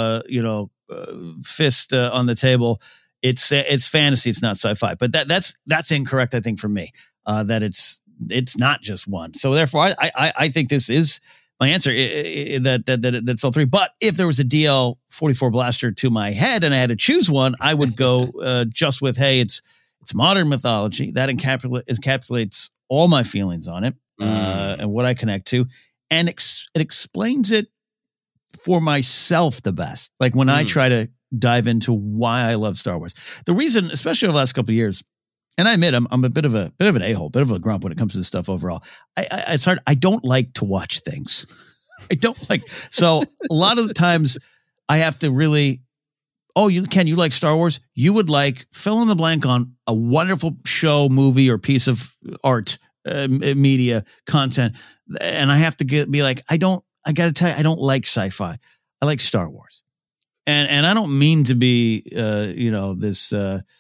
fist on the table. It's fantasy. It's not sci-fi, but that's incorrect. I think for me, that it's not just one. So therefore I think this is my answer, that's all three. But if there was a DL-44 blaster to my head and I had to choose one, I would go just with, hey, it's modern mythology. That encapsulates all my feelings on it and what I connect to. And it explains it for myself the best. Like when I try to dive into why I love Star Wars. The reason, especially over the last couple of years, and I admit I'm a bit of an a-hole, bit of a grump when it comes to this stuff overall. It's hard. I don't like to watch things. So a lot of the times I have to really, you like Star Wars? You would like fill in the blank on a wonderful show, movie, or piece of art, media content. And I have to be like, I got to tell you, I don't like sci-fi. I like Star Wars. And I don't mean to be, this,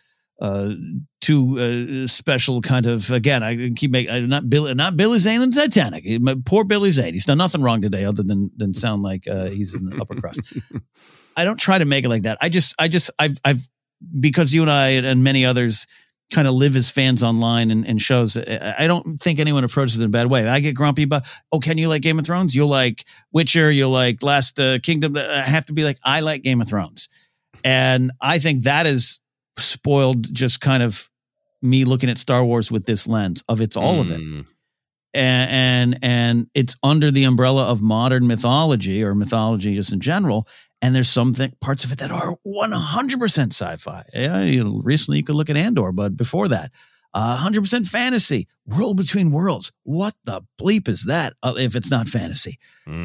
too special kind of, again, I keep making, not Billy Zane in Titanic. Poor Billy Zane. He's done nothing wrong today other than sound like he's in the upper crust. I don't try to make it like that. I've because you and I and many others kind of live as fans online and shows. I don't think anyone approaches it in a bad way. I get grumpy about, can you like Game of Thrones? You'll like Witcher. You'll like Last Kingdom. I have to be like, I like Game of Thrones. And I think that is spoiled just kind of me looking at Star Wars with this lens of it's all of it. And it's under the umbrella of modern mythology or mythology just in general. And there's some parts of it that are 100% sci-fi. Yeah, recently you could look at Andor, but before that, 100% fantasy. World Between Worlds. What the bleep is that if it's not fantasy?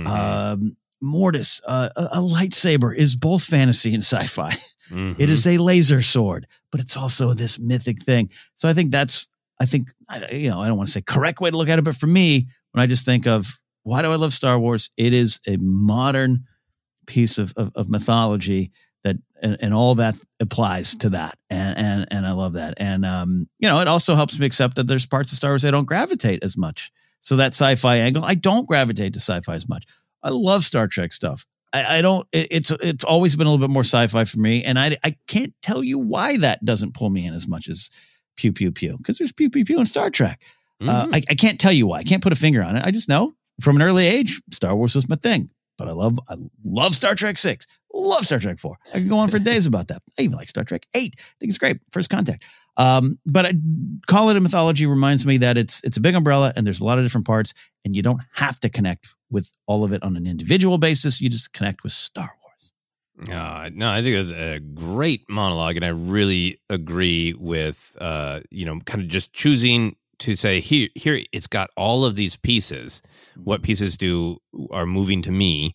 Mortis, a lightsaber is both fantasy and sci-fi. It is a laser sword, but it's also this mythic thing. So I think I don't want to say correct way to look at it, but for me, when I just think of why do I love Star Wars, it is a modern piece of mythology that, and all that applies to that. And I love that. And, it also helps me accept that there's parts of Star Wars I don't gravitate as much. So that sci-fi angle, I don't gravitate to sci-fi as much. I love Star Trek stuff. It's always been a little bit more sci-fi for me. And I can't tell you why that doesn't pull me in as much as pew, pew, pew, because there's pew, pew, pew in Star Trek. I can't tell you why. I can't put a finger on it. I just know from an early age, Star Wars was my thing. But I love Star Trek 6. Love Star Trek 4. I can go on for days about that. I even like Star Trek 8. I think it's great. First Contact. But call it a mythology reminds me that it's a big umbrella and there's a lot of different parts and you don't have to connect with all of it on an individual basis. You just connect with Star Wars. No, I think that's a great monologue. And I really agree with, kind of just choosing to say here, it's got all of these pieces. What pieces are moving to me,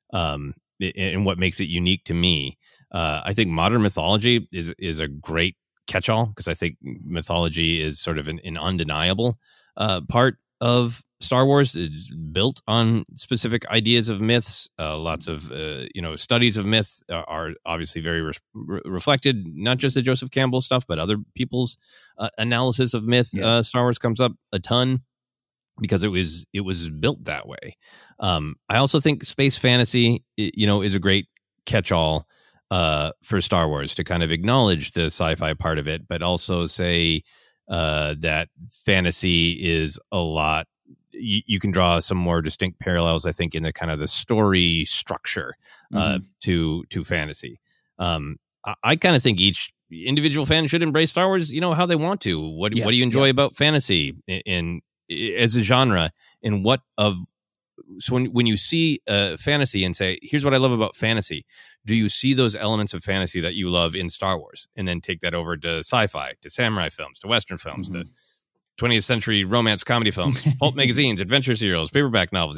and what makes it unique to me. I think modern mythology is a great catch-all because I think mythology is sort of an undeniable part of Star Wars. It's built on specific ideas of myths. Lots of studies of myth are obviously very reflected, not just the Joseph Campbell stuff, but other people's analysis of myth. Yeah. Star Wars comes up a ton because it was built that way. I also think space fantasy, is a great catch-all for Star Wars to kind of acknowledge the sci-fi part of it, but also say that fantasy is a lot. You can draw some more distinct parallels, I think, in the kind of the story structure to fantasy. I kind of think each individual fan should embrace Star Wars, how they want to. What do you enjoy about fantasy in as a genre? And so when you see fantasy and say, here's what I love about fantasy, do you see those elements of fantasy that you love in Star Wars? And then take that over to sci-fi, to samurai films, to Western films, to 20th century romance comedy films, pulp magazines, adventure serials, paperback novels,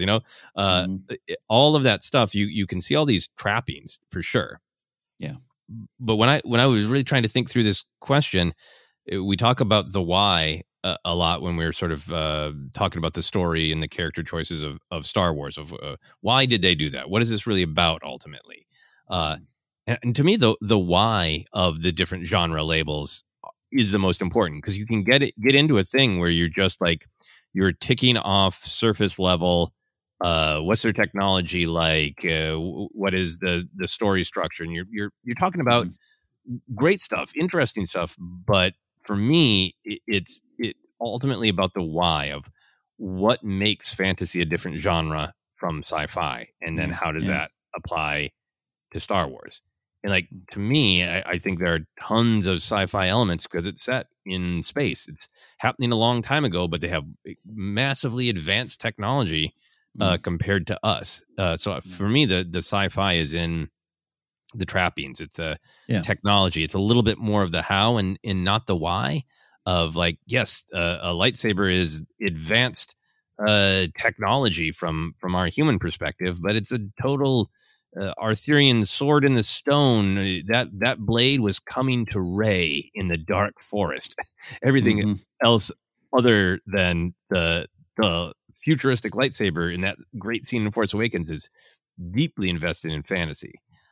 all of that stuff. You can see all these trappings for sure. Yeah. But when I was really trying to think through this question, we talk about the why a lot when we're sort of talking about the story and the character choices of Star Wars, of why did they do that? What is this really about ultimately? And to me, the why of the different genre labels is the most important, because you can get into a thing where you're just like, you're ticking off surface level. What's their technology like? What is the story structure? And you're talking about great stuff, interesting stuff. But for me, it's ultimately about the why of what makes fantasy a different genre from sci-fi, and then how does that apply to Star Wars? And like, to me, I think there are tons of sci-fi elements because it's set in space. It's happening a long time ago, but they have massively advanced technology compared to us. So for me, the sci-fi is in the trappings. It's the technology. It's a little bit more of the how and not the why of like, yes, a lightsaber is advanced technology from our human perspective, but it's a total Arthurian sword in the stone. That blade was coming to Rey in the dark forest. Everything else other than the futuristic lightsaber in that great scene in Force Awakens is deeply invested in fantasy.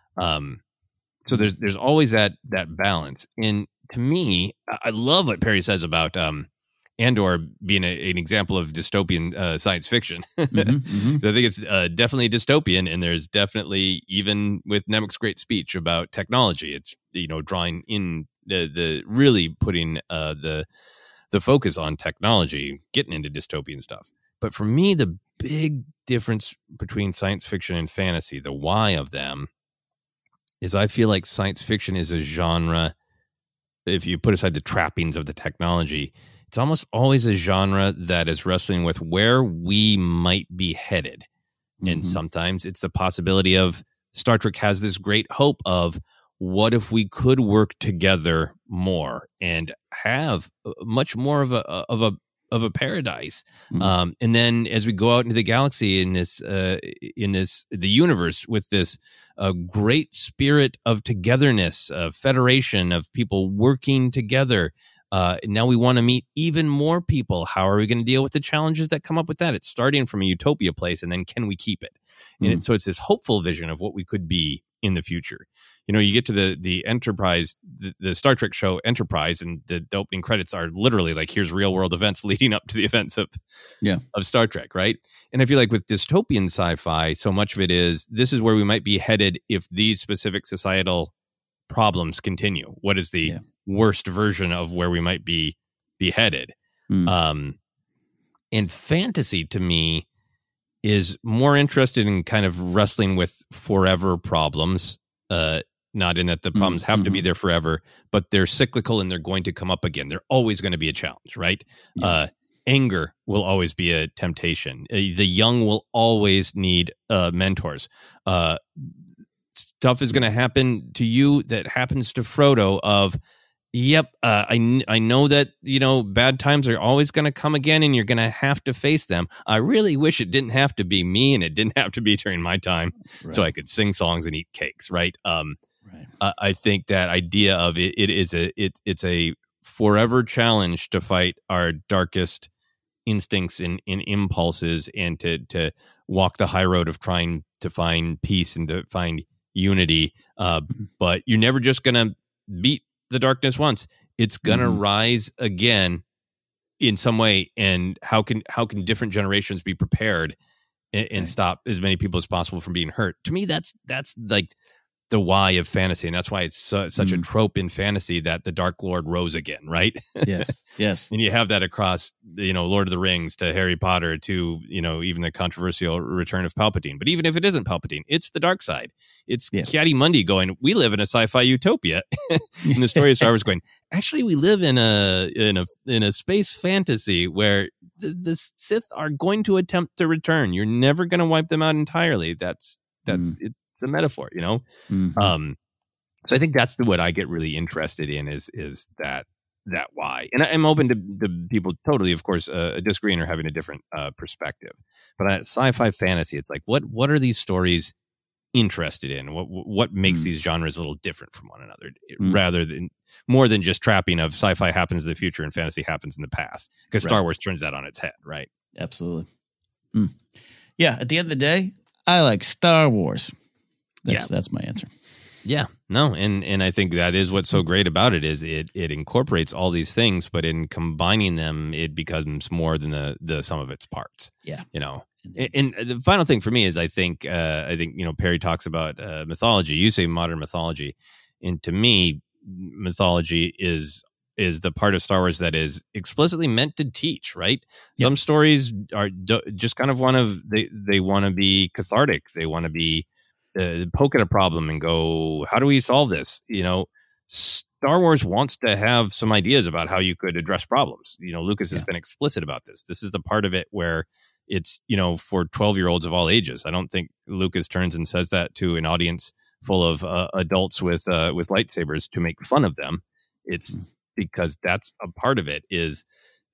So there's always that balance. And to me, I love what Perry says about Andor being an example of dystopian science fiction. I think it's definitely dystopian, and there's definitely, even with Nemec's great speech about technology, it's drawing in the really putting the focus on technology, getting into dystopian stuff. But for me, the big difference between science fiction and fantasy, the why of them, is I feel like science fiction is a genre, if you put aside the trappings of the technology, it's almost always a genre that is wrestling with where we might be headed. And sometimes it's the possibility of Star Trek has this great hope of what if we could work together more and have much more of a paradise? And then as we go out into the galaxy in the universe with this great spirit of togetherness, federation of people working together. Now we want to meet even more people. How are we going to deal with the challenges that come up with that? It's starting from a utopia place, and then can we keep it? And so it's this hopeful vision of what we could be in the future. You get to the Enterprise, the Star Trek show Enterprise, and the opening credits are literally like, here's real world events leading up to the events of Star Trek, right? And I feel like with dystopian sci-fi, so much of it is, this is where we might be headed if these specific societal problems continue. What is the worst version of where we might be headed? And fantasy, to me, is more interested in kind of wrestling with forever problems, not in that the problems have to be there forever, but they're cyclical and they're going to come up again. They're always going to be a challenge, right? Anger will always be a temptation. The young will always need mentors. Stuff is going to happen to you that happens to Frodo of, I know that, bad times are always going to come again and you're going to have to face them. I really wish it didn't have to be me and it didn't have to be during my time so I could sing songs and eat cakes, right? I think that idea of it's a forever challenge to fight our darkest instincts and impulses and to walk the high road of trying to find peace and to find unity. But you're never just going to beat the darkness once. It's gonna rise again in some way. And how can different generations be prepared and stop as many people as possible from being hurt? To me, that's like the why of fantasy, and that's why it's such a trope in fantasy that the Dark Lord rose again, right? Yes. And you have that across, Lord of the Rings to Harry Potter to, even the controversial return of Palpatine. But even if it isn't Palpatine, it's the dark side. It's Ki-Adi-Mundi going, we live in a sci-fi utopia. And the story of Star Wars going, actually, we live in a space fantasy where the Sith are going to attempt to return. You're never going to wipe them out entirely. That's it's a metaphor, So I think that's what I get really interested in is that why. And I'm open to people totally, of course, disagreeing or having a different perspective. But sci-fi fantasy, it's like, what are these stories interested in? What makes these genres a little different from one another, rather than more than just trapping of sci-fi happens in the future and fantasy happens in the past? Because Star Wars turns that on its head, right? Absolutely. Yeah. At the end of the day, I like Star Wars. That's my answer. Yeah, no, and I think that is what's so great about it is it incorporates all these things, but in combining them, it becomes more than the sum of its parts. Yeah, And the final thing for me is I think Perry talks about mythology. You say modern mythology, and to me, mythology is the part of Star Wars that is explicitly meant to teach. Right? Yep. Some stories are just kind of they want to be cathartic. They want to be poke at a problem and go, how do we solve this? Star Wars wants to have some ideas about how you could address problems. Lucas has been explicit about this. This is the part of it where it's, for 12-year-olds of all ages. I don't think Lucas turns and says that to an audience full of adults with lightsabers to make fun of them. It's because that's a part of it is,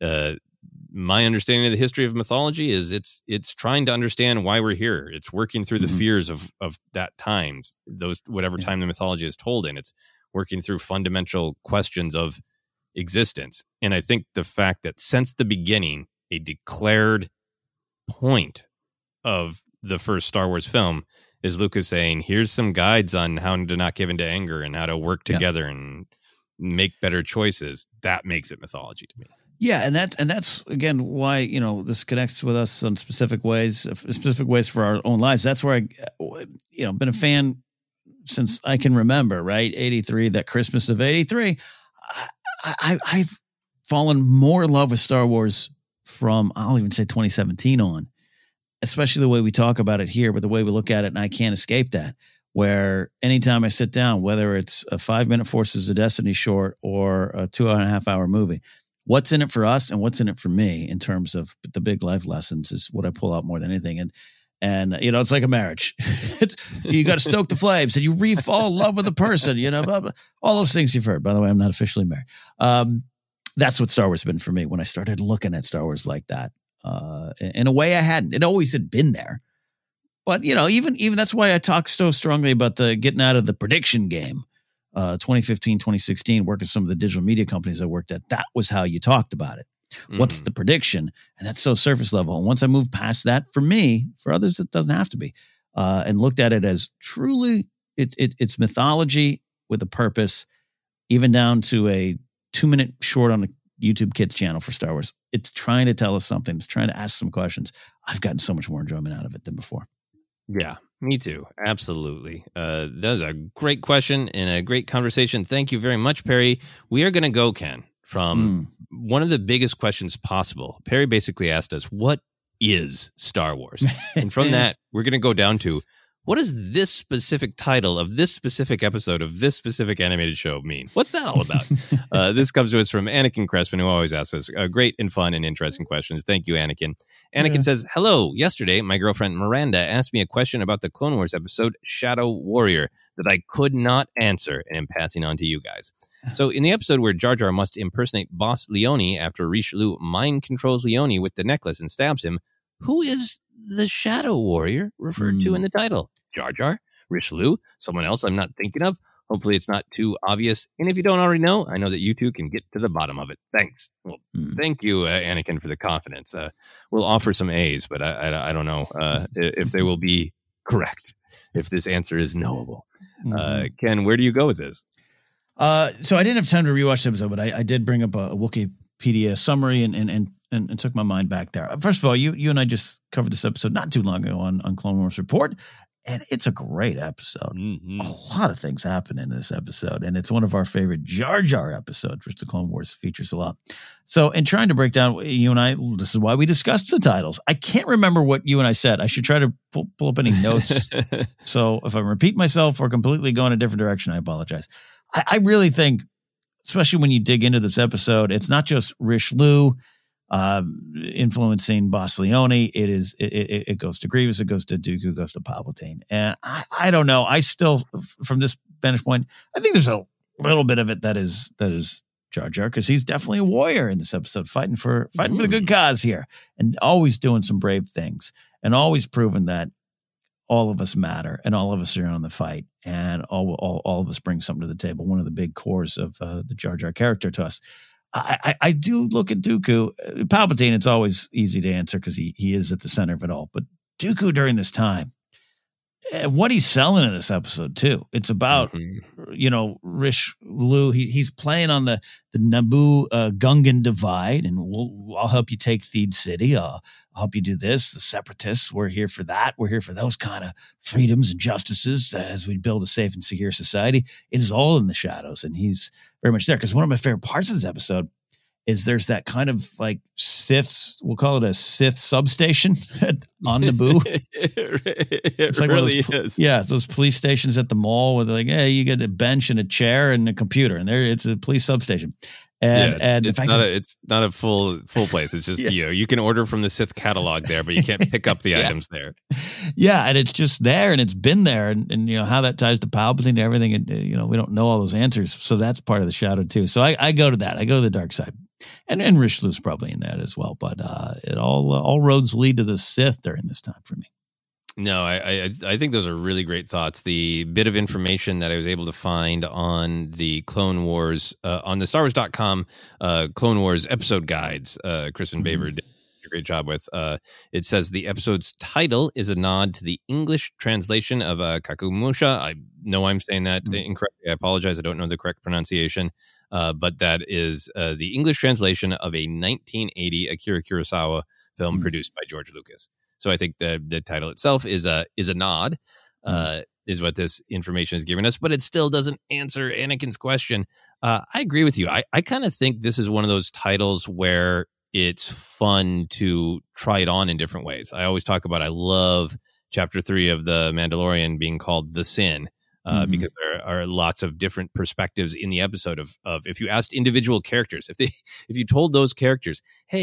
my understanding of the history of mythology is it's trying to understand why we're here. It's working through the fears of that time, whatever time the mythology is told in. It's working through fundamental questions of existence. And I think the fact that since the beginning, a declared point of the first Star Wars film is Lucas saying, here's some guides on how to not give into anger and how to work together and make better choices. That makes it mythology to me. Yeah, and that's again why this connects with us in specific ways for our own lives. That's where I been a fan since I can remember. Right, 83, that Christmas of 83. I've fallen more in love with Star Wars from, I'll even say 2017 on, especially the way we talk about it here, but the way we look at it, and I can't escape that. Where anytime I sit down, whether it's a 5-minute Forces of Destiny short or a 2.5-hour movie. What's in it for us and what's in it for me in terms of the big life lessons is what I pull out more than anything. And, it's like a marriage. You got to stoke the flames and you fall in love with a person, blah, blah, all those things you've heard. By the way, I'm not officially married. That's what Star Wars has been for me when I started looking at Star Wars like that. In a way I hadn't. It always had been there. But, even that's why I talk so strongly about the getting out of the prediction game. 2015, 2016, working some of the digital media companies I worked at, that was how you talked about it. What's the prediction? And that's so surface level. And once I moved past that, for me, for others, it doesn't have to be, and looked at it as truly, it's mythology with a purpose, even down to a 2-minute short on the YouTube Kids channel for Star Wars. It's trying to tell us something. It's trying to ask some questions. I've gotten so much more enjoyment out of it than before. Yeah, me too. Absolutely. That's a great question and a great conversation. Thank you very much, Perry. We are going to go, Ken, from one of the biggest questions possible. Perry basically asked us, what is Star Wars? And from that, we're going to go down to, what does this specific title of this specific episode of this specific animated show mean? What's that all about? This comes to us from Anakin Crespin, who always asks us great and fun and interesting questions. Thank you, Anakin. Anakin says, hello. Yesterday, my girlfriend Miranda asked me a question about the Clone Wars episode Shadow Warrior that I could not answer, and am passing on to you guys. So in the episode where Jar Jar must impersonate Boss Leone after Richelieu mind controls Leone with the necklace and stabs him, who is the Shadow Warrior referred to in the title? Jar Jar? Richelieu? Someone else I'm not thinking of? Hopefully it's not too obvious. And if you don't already know, I know that you two can get to the bottom of it. Thanks. Well, thank you, Anakin, for the confidence. We'll offer some A's, but I don't know if they will be correct, if this answer is knowable. Ken, where do you go with this? So I didn't have time to rewatch the episode, but I did bring up a Wikipedia summary and took my mind back there. First of all, you and I just covered this episode not too long ago on Clone Wars Report, and it's a great episode. A lot of things happen in this episode, and it's one of our favorite Jar Jar episodes, which the Clone Wars features a lot. So in trying to break down, you and I, this is why we discussed the titles. I can't remember what you and I said. I should try to pull up any notes. So if I repeat myself or completely go in a different direction, I apologize. I really think, especially when you dig into this episode, it's not just Richelieu influencing Boss Leone. It goes to Grievous, it goes to Dooku, it goes to Palpatine. And I don't know. I still, from this vantage point, I think there's a little bit of it that is Jar Jar, because he's definitely a warrior in this episode, fighting for the good cause here, and always doing some brave things, and always proving that all of us matter, and all of us are in on the fight, and all of us bring something to the table. One of the big cores of the Jar Jar character to us. I do look at Dooku. Palpatine, it's always easy to answer because he is at the center of it all. But Dooku during this time, what he's selling in this episode too. It's about, Richelieu. He's playing on the Naboo Gungan divide, and I'll help you take Theed City. I'll help you do this. The Separatists, we're here for that. We're here for those kind of freedoms and justices as we build a safe and secure society. It is all in the shadows, and he's very much there. Because one of my favorite parts of this episode is there's that kind of like Sith, we'll call it a Sith substation on Naboo. It's like really is. Yeah, those police stations at the mall where they're like, hey, you get a bench and a chair and a computer, and it's a police substation. And it's not a full place. It's just you can order from the Sith catalog there, but you can't pick up the items there. Yeah, and it's just there, and it's been there, and how that ties to Palpatine and everything, and we don't know all those answers, so that's part of the shadow too. So I go to that. I go to the dark side, and Richelieu's probably in that as well. But it all roads lead to the Sith during this time for me. No, I think those are really great thoughts. The bit of information that I was able to find on the Clone Wars, on the StarWars.com Clone Wars episode guides, Kristen Baver did a great job with. It says the episode's title is a nod to the English translation of Kakumusha. I know I'm saying that incorrectly. I apologize. I don't know the correct pronunciation. But that is the English translation of a 1980 Akira Kurosawa film produced by George Lucas. So I think the title itself is a nod, is what this information is giving us, but it still doesn't answer Anakin's question. I agree with you. I kind of think this is one of those titles where it's fun to try it on in different ways. I always talk about, I love Chapter 3 of The Mandalorian being called The Sin, because there are lots of different perspectives in the episode of if you asked individual characters, if you told those characters, hey,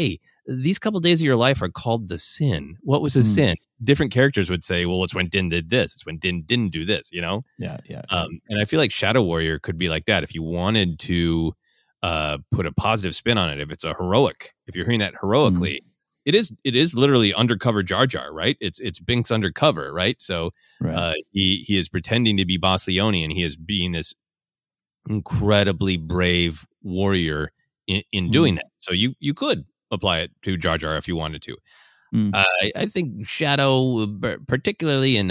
these couple days of your life are called the sin. What was the sin? Different characters would say, well, it's when Din did this. It's when Din didn't do this, you know? Yeah. And I feel like Shadow Warrior could be like that. If you wanted to put a positive spin on it, if it's a heroic, if you're hearing that heroically, it is literally undercover Jar Jar, right? It's Binks undercover, right? So he is pretending to be Boss Leone, and he is being this incredibly brave warrior in doing that. So you could apply it to Jar Jar if you wanted to. I think Shadow, particularly in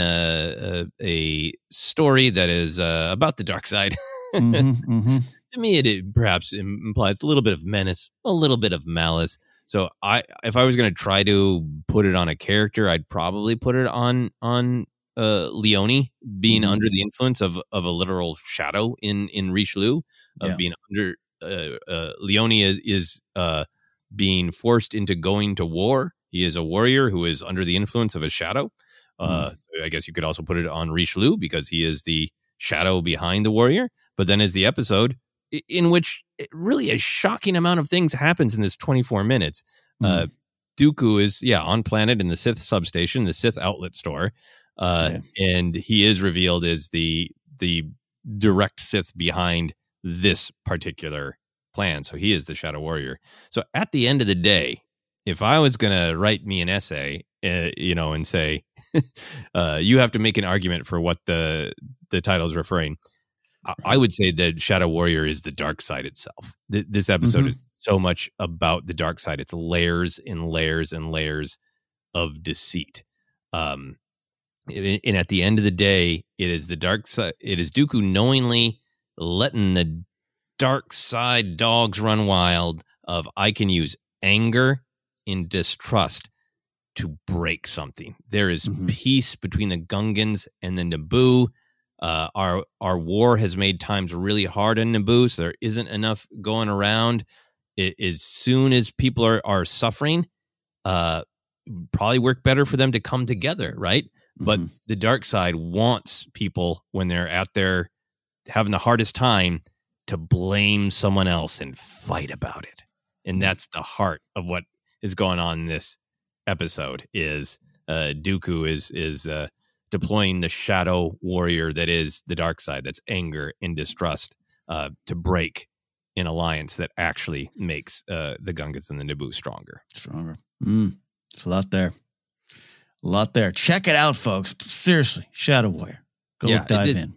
a story that is about the dark side, to me it perhaps implies a little bit of menace, a little bit of malice. So if I was going to try to put it on a character, I'd probably put it on Leone being under the influence of a literal shadow in Richelieu, being under Leone is being forced into going to war. He is a warrior who is under the influence of a shadow. I guess you could also put it on Richelieu because he is the shadow behind the warrior. But then as the episode in which really a shocking amount of things happens in this 24 minutes. Dooku is, on planet in the Sith substation, the Sith outlet store. And he is revealed as the direct Sith behind this particular plan. So he is the Shadow Warrior. So at the end of the day, if I was going to write me an essay, and say, you have to make an argument for what the title is referring, I would say that Shadow Warrior is the dark side itself. This episode is so much about the dark side. It's layers and layers and layers of deceit. And at the end of the day, it is the dark side. It is Dooku knowingly letting the dark side dogs run wild of, I can use anger and distrust to break something. There is peace between the Gungans and the Naboo. Our war has made times really hard in Naboo, so there isn't enough going around. As soon as people are suffering, probably work better for them to come together, right? But the dark side wants people, when they're out there having the hardest time, to blame someone else and fight about it. And that's the heart of what is going on in this episode. Is Dooku is deploying the Shadow Warrior that is the dark side, that's anger and distrust, to break an alliance that actually makes the Gungans and the Naboo stronger. It's a lot there. A lot there. Check it out, folks. Seriously, Shadow Warrior. Go dive in.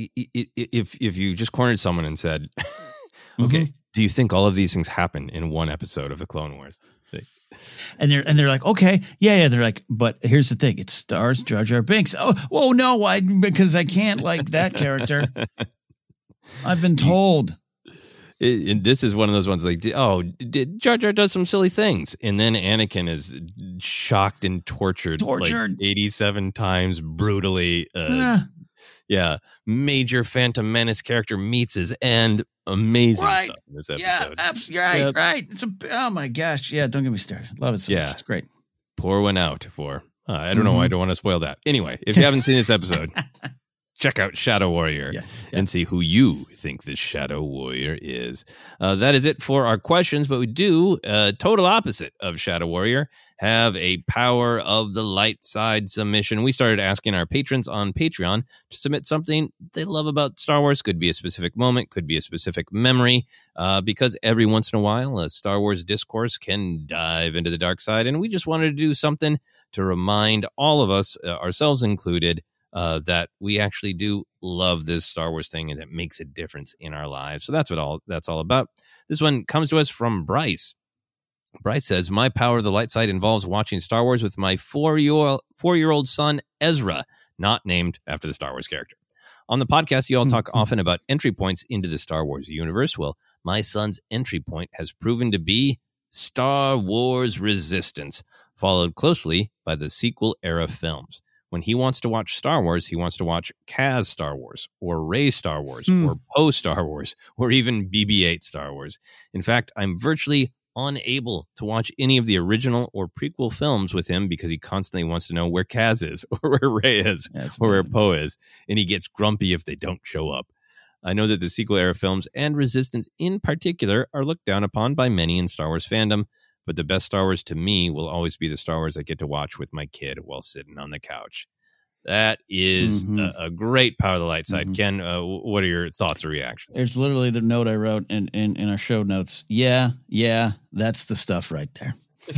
If you just cornered someone and said, okay, do you think all of these things happen in one episode of the Clone Wars? And they're like, okay, yeah. They're like, but here's the thing: it stars Jar Jar Binks. Oh no, because I can't like that character. I've been told. And this is one of those ones like, Jar Jar does some silly things, and then Anakin is shocked and tortured. Like 87 times brutally. Major Phantom Menace character meets his end. Amazing stuff in this episode. Yeah, absolutely right. It's oh my gosh. Yeah, don't get me started. Love it so much. It's great. Pour one out for, I don't know. I don't want to spoil that. Anyway, if you haven't seen this episode, check out Shadow Warrior and see who you think this Shadow Warrior is. That is it for our questions, but we do, total opposite of Shadow Warrior, have a Power of the Light Side submission. We started asking our patrons on Patreon to submit something they love about Star Wars. Could be a specific moment, could be a specific memory, because every once in a while, a Star Wars discourse can dive into the dark side, and we just wanted to do something to remind all of us, ourselves included, that we actually do love this Star Wars thing and that makes a difference in our lives. So that's what that's all about. This one comes to us from Bryce. Bryce says, my Power of the Light Side involves watching Star Wars with my 4-year-old son, Ezra, not named after the Star Wars character. On the podcast, you all talk often about entry points into the Star Wars universe. Well, my son's entry point has proven to be Star Wars Resistance, followed closely by the sequel era films. When he wants to watch Star Wars, he wants to watch Kaz Star Wars, or Rey Star Wars, or Poe Star Wars, or even BB-8 Star Wars. In fact, I'm virtually unable to watch any of the original or prequel films with him because he constantly wants to know where Kaz is, or where Rey is, or where Poe is, and he gets grumpy if they don't show up. I know that the sequel era films and Resistance in particular are looked down upon by many in Star Wars fandom, but the best Star Wars to me will always be the Star Wars I get to watch with my kid while sitting on the couch. That is a great Power of the Light side. Ken, what are your thoughts or reactions? There's literally the note I wrote in our show notes. Yeah, that's the stuff right there.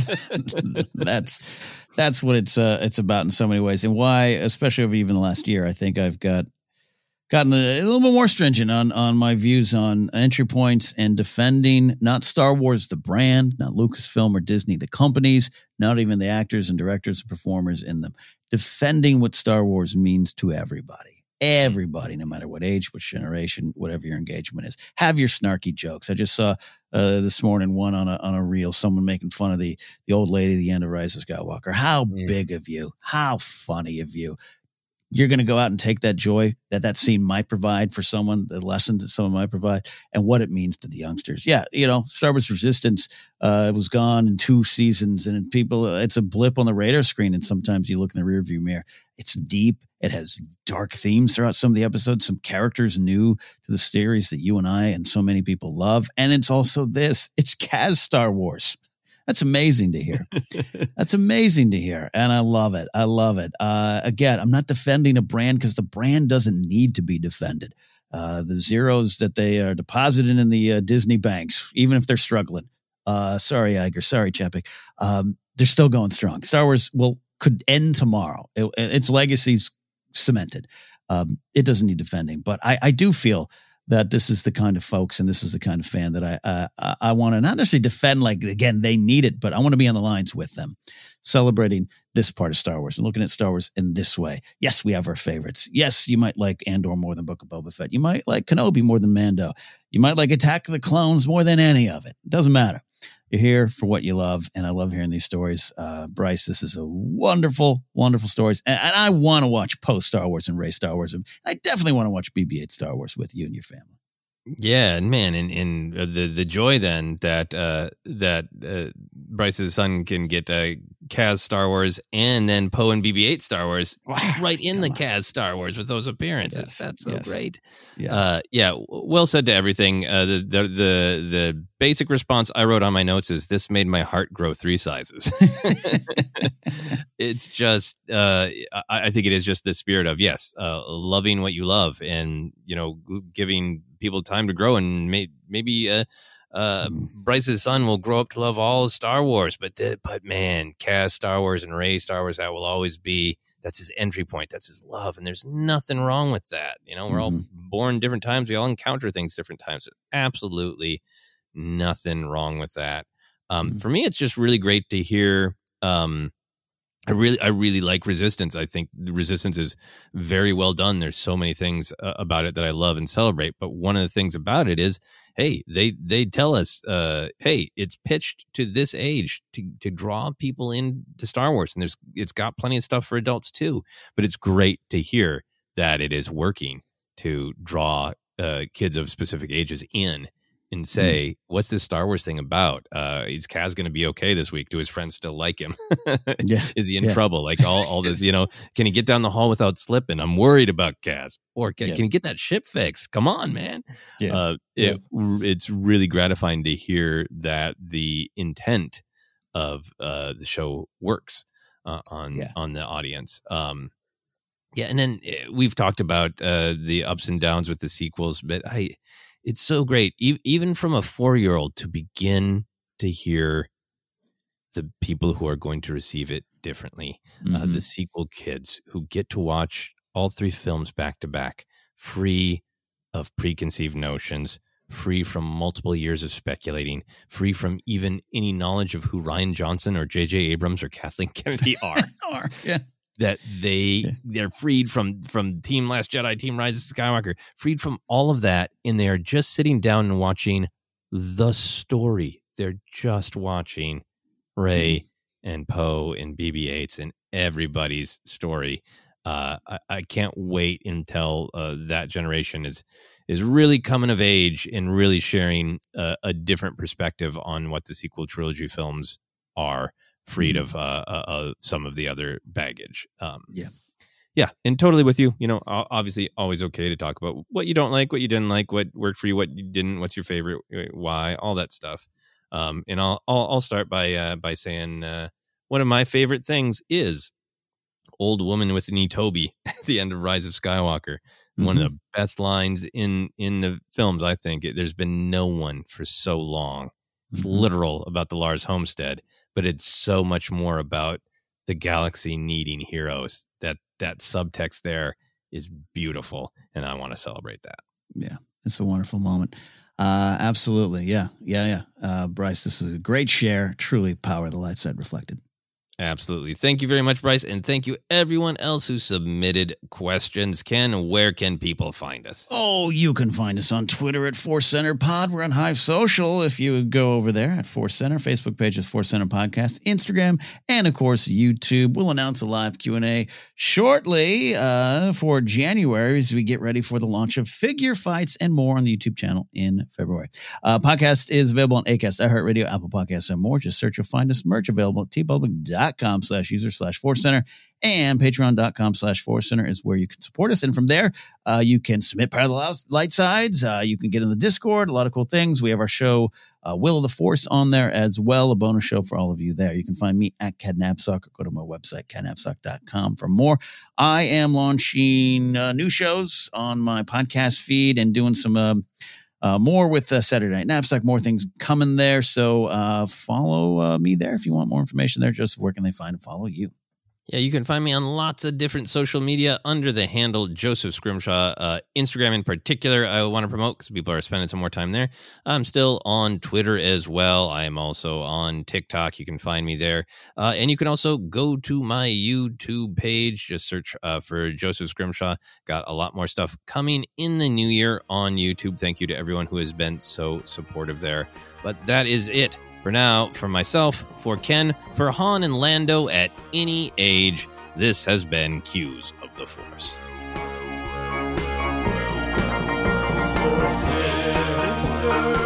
That's what it's about in so many ways, and why, especially over even the last year, I think I've gotten a little bit more stringent on my views on entry points and defending not Star Wars the brand, not Lucasfilm or Disney the companies, not even the actors and directors and performers in them. Defending what Star Wars means to everybody, no matter what age, which generation, whatever your engagement is. Have your snarky jokes. I just saw this morning one on a reel, someone making fun of the old lady at the end of Rise of Skywalker. How big of you? How funny of you? You're going to go out and take that joy that scene might provide for someone, the lessons that someone might provide, and what it means to the youngsters. Yeah, Star Wars Resistance was gone in 2 seasons, and it's a blip on the radar screen, and sometimes you look in the rearview mirror. It's deep. It has dark themes throughout some of the episodes, some characters new to the series that you and I and so many people love, and it's also it's Kaz Star Wars. That's amazing to hear. That's amazing to hear. And I love it. Again, I'm not defending a brand because the brand doesn't need to be defended. The zeros that they are deposited in the Disney banks, even if they're struggling. Sorry, Iger. Sorry, Chapek. They're still going strong. Star Wars could end tomorrow. Its legacy's cemented. It doesn't need defending. But I do feel that this is the kind of folks and this is the kind of fan that I want to not necessarily defend, like, again, they need it, but I want to be on the lines with them, celebrating this part of Star Wars and looking at Star Wars in this way. Yes, we have our favorites. Yes, you might like Andor more than Book of Boba Fett. You might like Kenobi more than Mando. You might like Attack of the Clones more than any of it. It doesn't matter. You're here for what you love, and I love hearing these stories. Bryce, this is a wonderful, wonderful stories, and I want to watch post-Star Wars and Ray Star Wars. And I definitely want to watch BB-8 Star Wars with you and your family. Yeah, and man, and the joy then that Bryce's son can get Kaz Star Wars and then Poe and BB-8 Star Wars right in the Kaz Star Wars with those appearances. Yes, that's so great. Yeah. Well said to everything. The basic response I wrote on my notes is, this made my heart grow 3 sizes. It's just, I think it is just the spirit of, loving what you love and, giving people time to grow, and maybe Bryce's son will grow up to love all Star Wars, but man, Kaz Star Wars and Rey Star Wars, that will always be, that's his entry point. That's his love. And there's nothing wrong with that. We're all born different times. We all encounter things different times. Absolutely nothing wrong with that. For me, it's just really great to hear. I really like Resistance. I think the Resistance is very well done. There's so many things about it that I love and celebrate. But one of the things about it is, hey, they tell us, hey, it's pitched to this age to draw people into Star Wars, and it's got plenty of stuff for adults too. But it's great to hear that it is working to draw kids of specific ages in. And say, what's this Star Wars thing about? Is Kaz going to be okay this week? Do his friends still like him? Is he in trouble? Like all this, can he get down the hall without slipping? I'm worried about Kaz. Or can he get that ship fixed? Come on, man. It's really gratifying to hear that the intent of the show works on the audience. And then we've talked about the ups and downs with the sequels, but it's so great, even from a 4-year-old, to begin to hear the people who are going to receive it differently. The sequel kids who get to watch all 3 films back to back, free of preconceived notions, free from multiple years of speculating, free from even any knowledge of who Rian Johnson or J.J. Abrams or Kathleen Kennedy are. That they're freed from Team Last Jedi, Team Rise of Skywalker, freed from all of that, and they are just sitting down and watching the story. They're just watching Rey and Poe and BB-8s and everybody's story. I can't wait until that generation is really coming of age and really sharing a different perspective on what the sequel trilogy films are, freed of some of the other baggage. And totally with you. Obviously always okay to talk about what you don't like, what you didn't like, what worked for you, what you didn't, what's your favorite, why, all that stuff. And I'll start by saying one of my favorite things is Old Woman with an Itobi at the end of Rise of Skywalker. Mm-hmm. One of the best lines in the films, I think. There's been no one for so long. It's literal about the Lars homestead, but it's so much more about the galaxy needing heroes. That subtext there is beautiful, and I want to celebrate that. Yeah, it's a wonderful moment. Absolutely. Yeah. Bryce, this is a great share. Truly power of the light side reflected. Absolutely. Thank you very much, Bryce. And thank you everyone else who submitted questions. Ken, where can people find us? Oh, you can find us on Twitter at Force Center Pod. We're on Hive Social. If you go over there at Force Center, Facebook page is Force Center Podcast, Instagram, and of course, YouTube. We'll announce a live Q&A shortly for January as we get ready for the launch of Figure Fights and more on the YouTube channel in February. Podcast is available on Acast, iHeartRadio, Apple Podcasts, and more. Just search, you'll find us. Merch available at tpublic.com/user/Force Center, and patreon.com/Force Center is where you can support us. And from there, you can submit part of the light sides. You can get in the Discord, a lot of cool things. We have our show, Will of the Force, on there as well, a bonus show for all of you there. You can find me at Ken Napzok, or go to my website, kennapzok.com, for more. I am launching new shows on my podcast feed and doing some more with Saturday Night Napzok, more things coming there. So follow me there if you want more information there. Joseph, where can they find and follow you? Yeah, you can find me on lots of different social media under the handle Joseph Scrimshaw. Instagram in particular, I want to promote because people are spending some more time there. I'm still on Twitter as well. I am also on TikTok. You can find me there. And you can also go to my YouTube page. Just search for Joseph Scrimshaw. Got a lot more stuff coming in the new year on YouTube. Thank you to everyone who has been so supportive there. But that is it. For now, for myself, for Ken, for Han and Lando at any age, this has been Cues of the Force. Force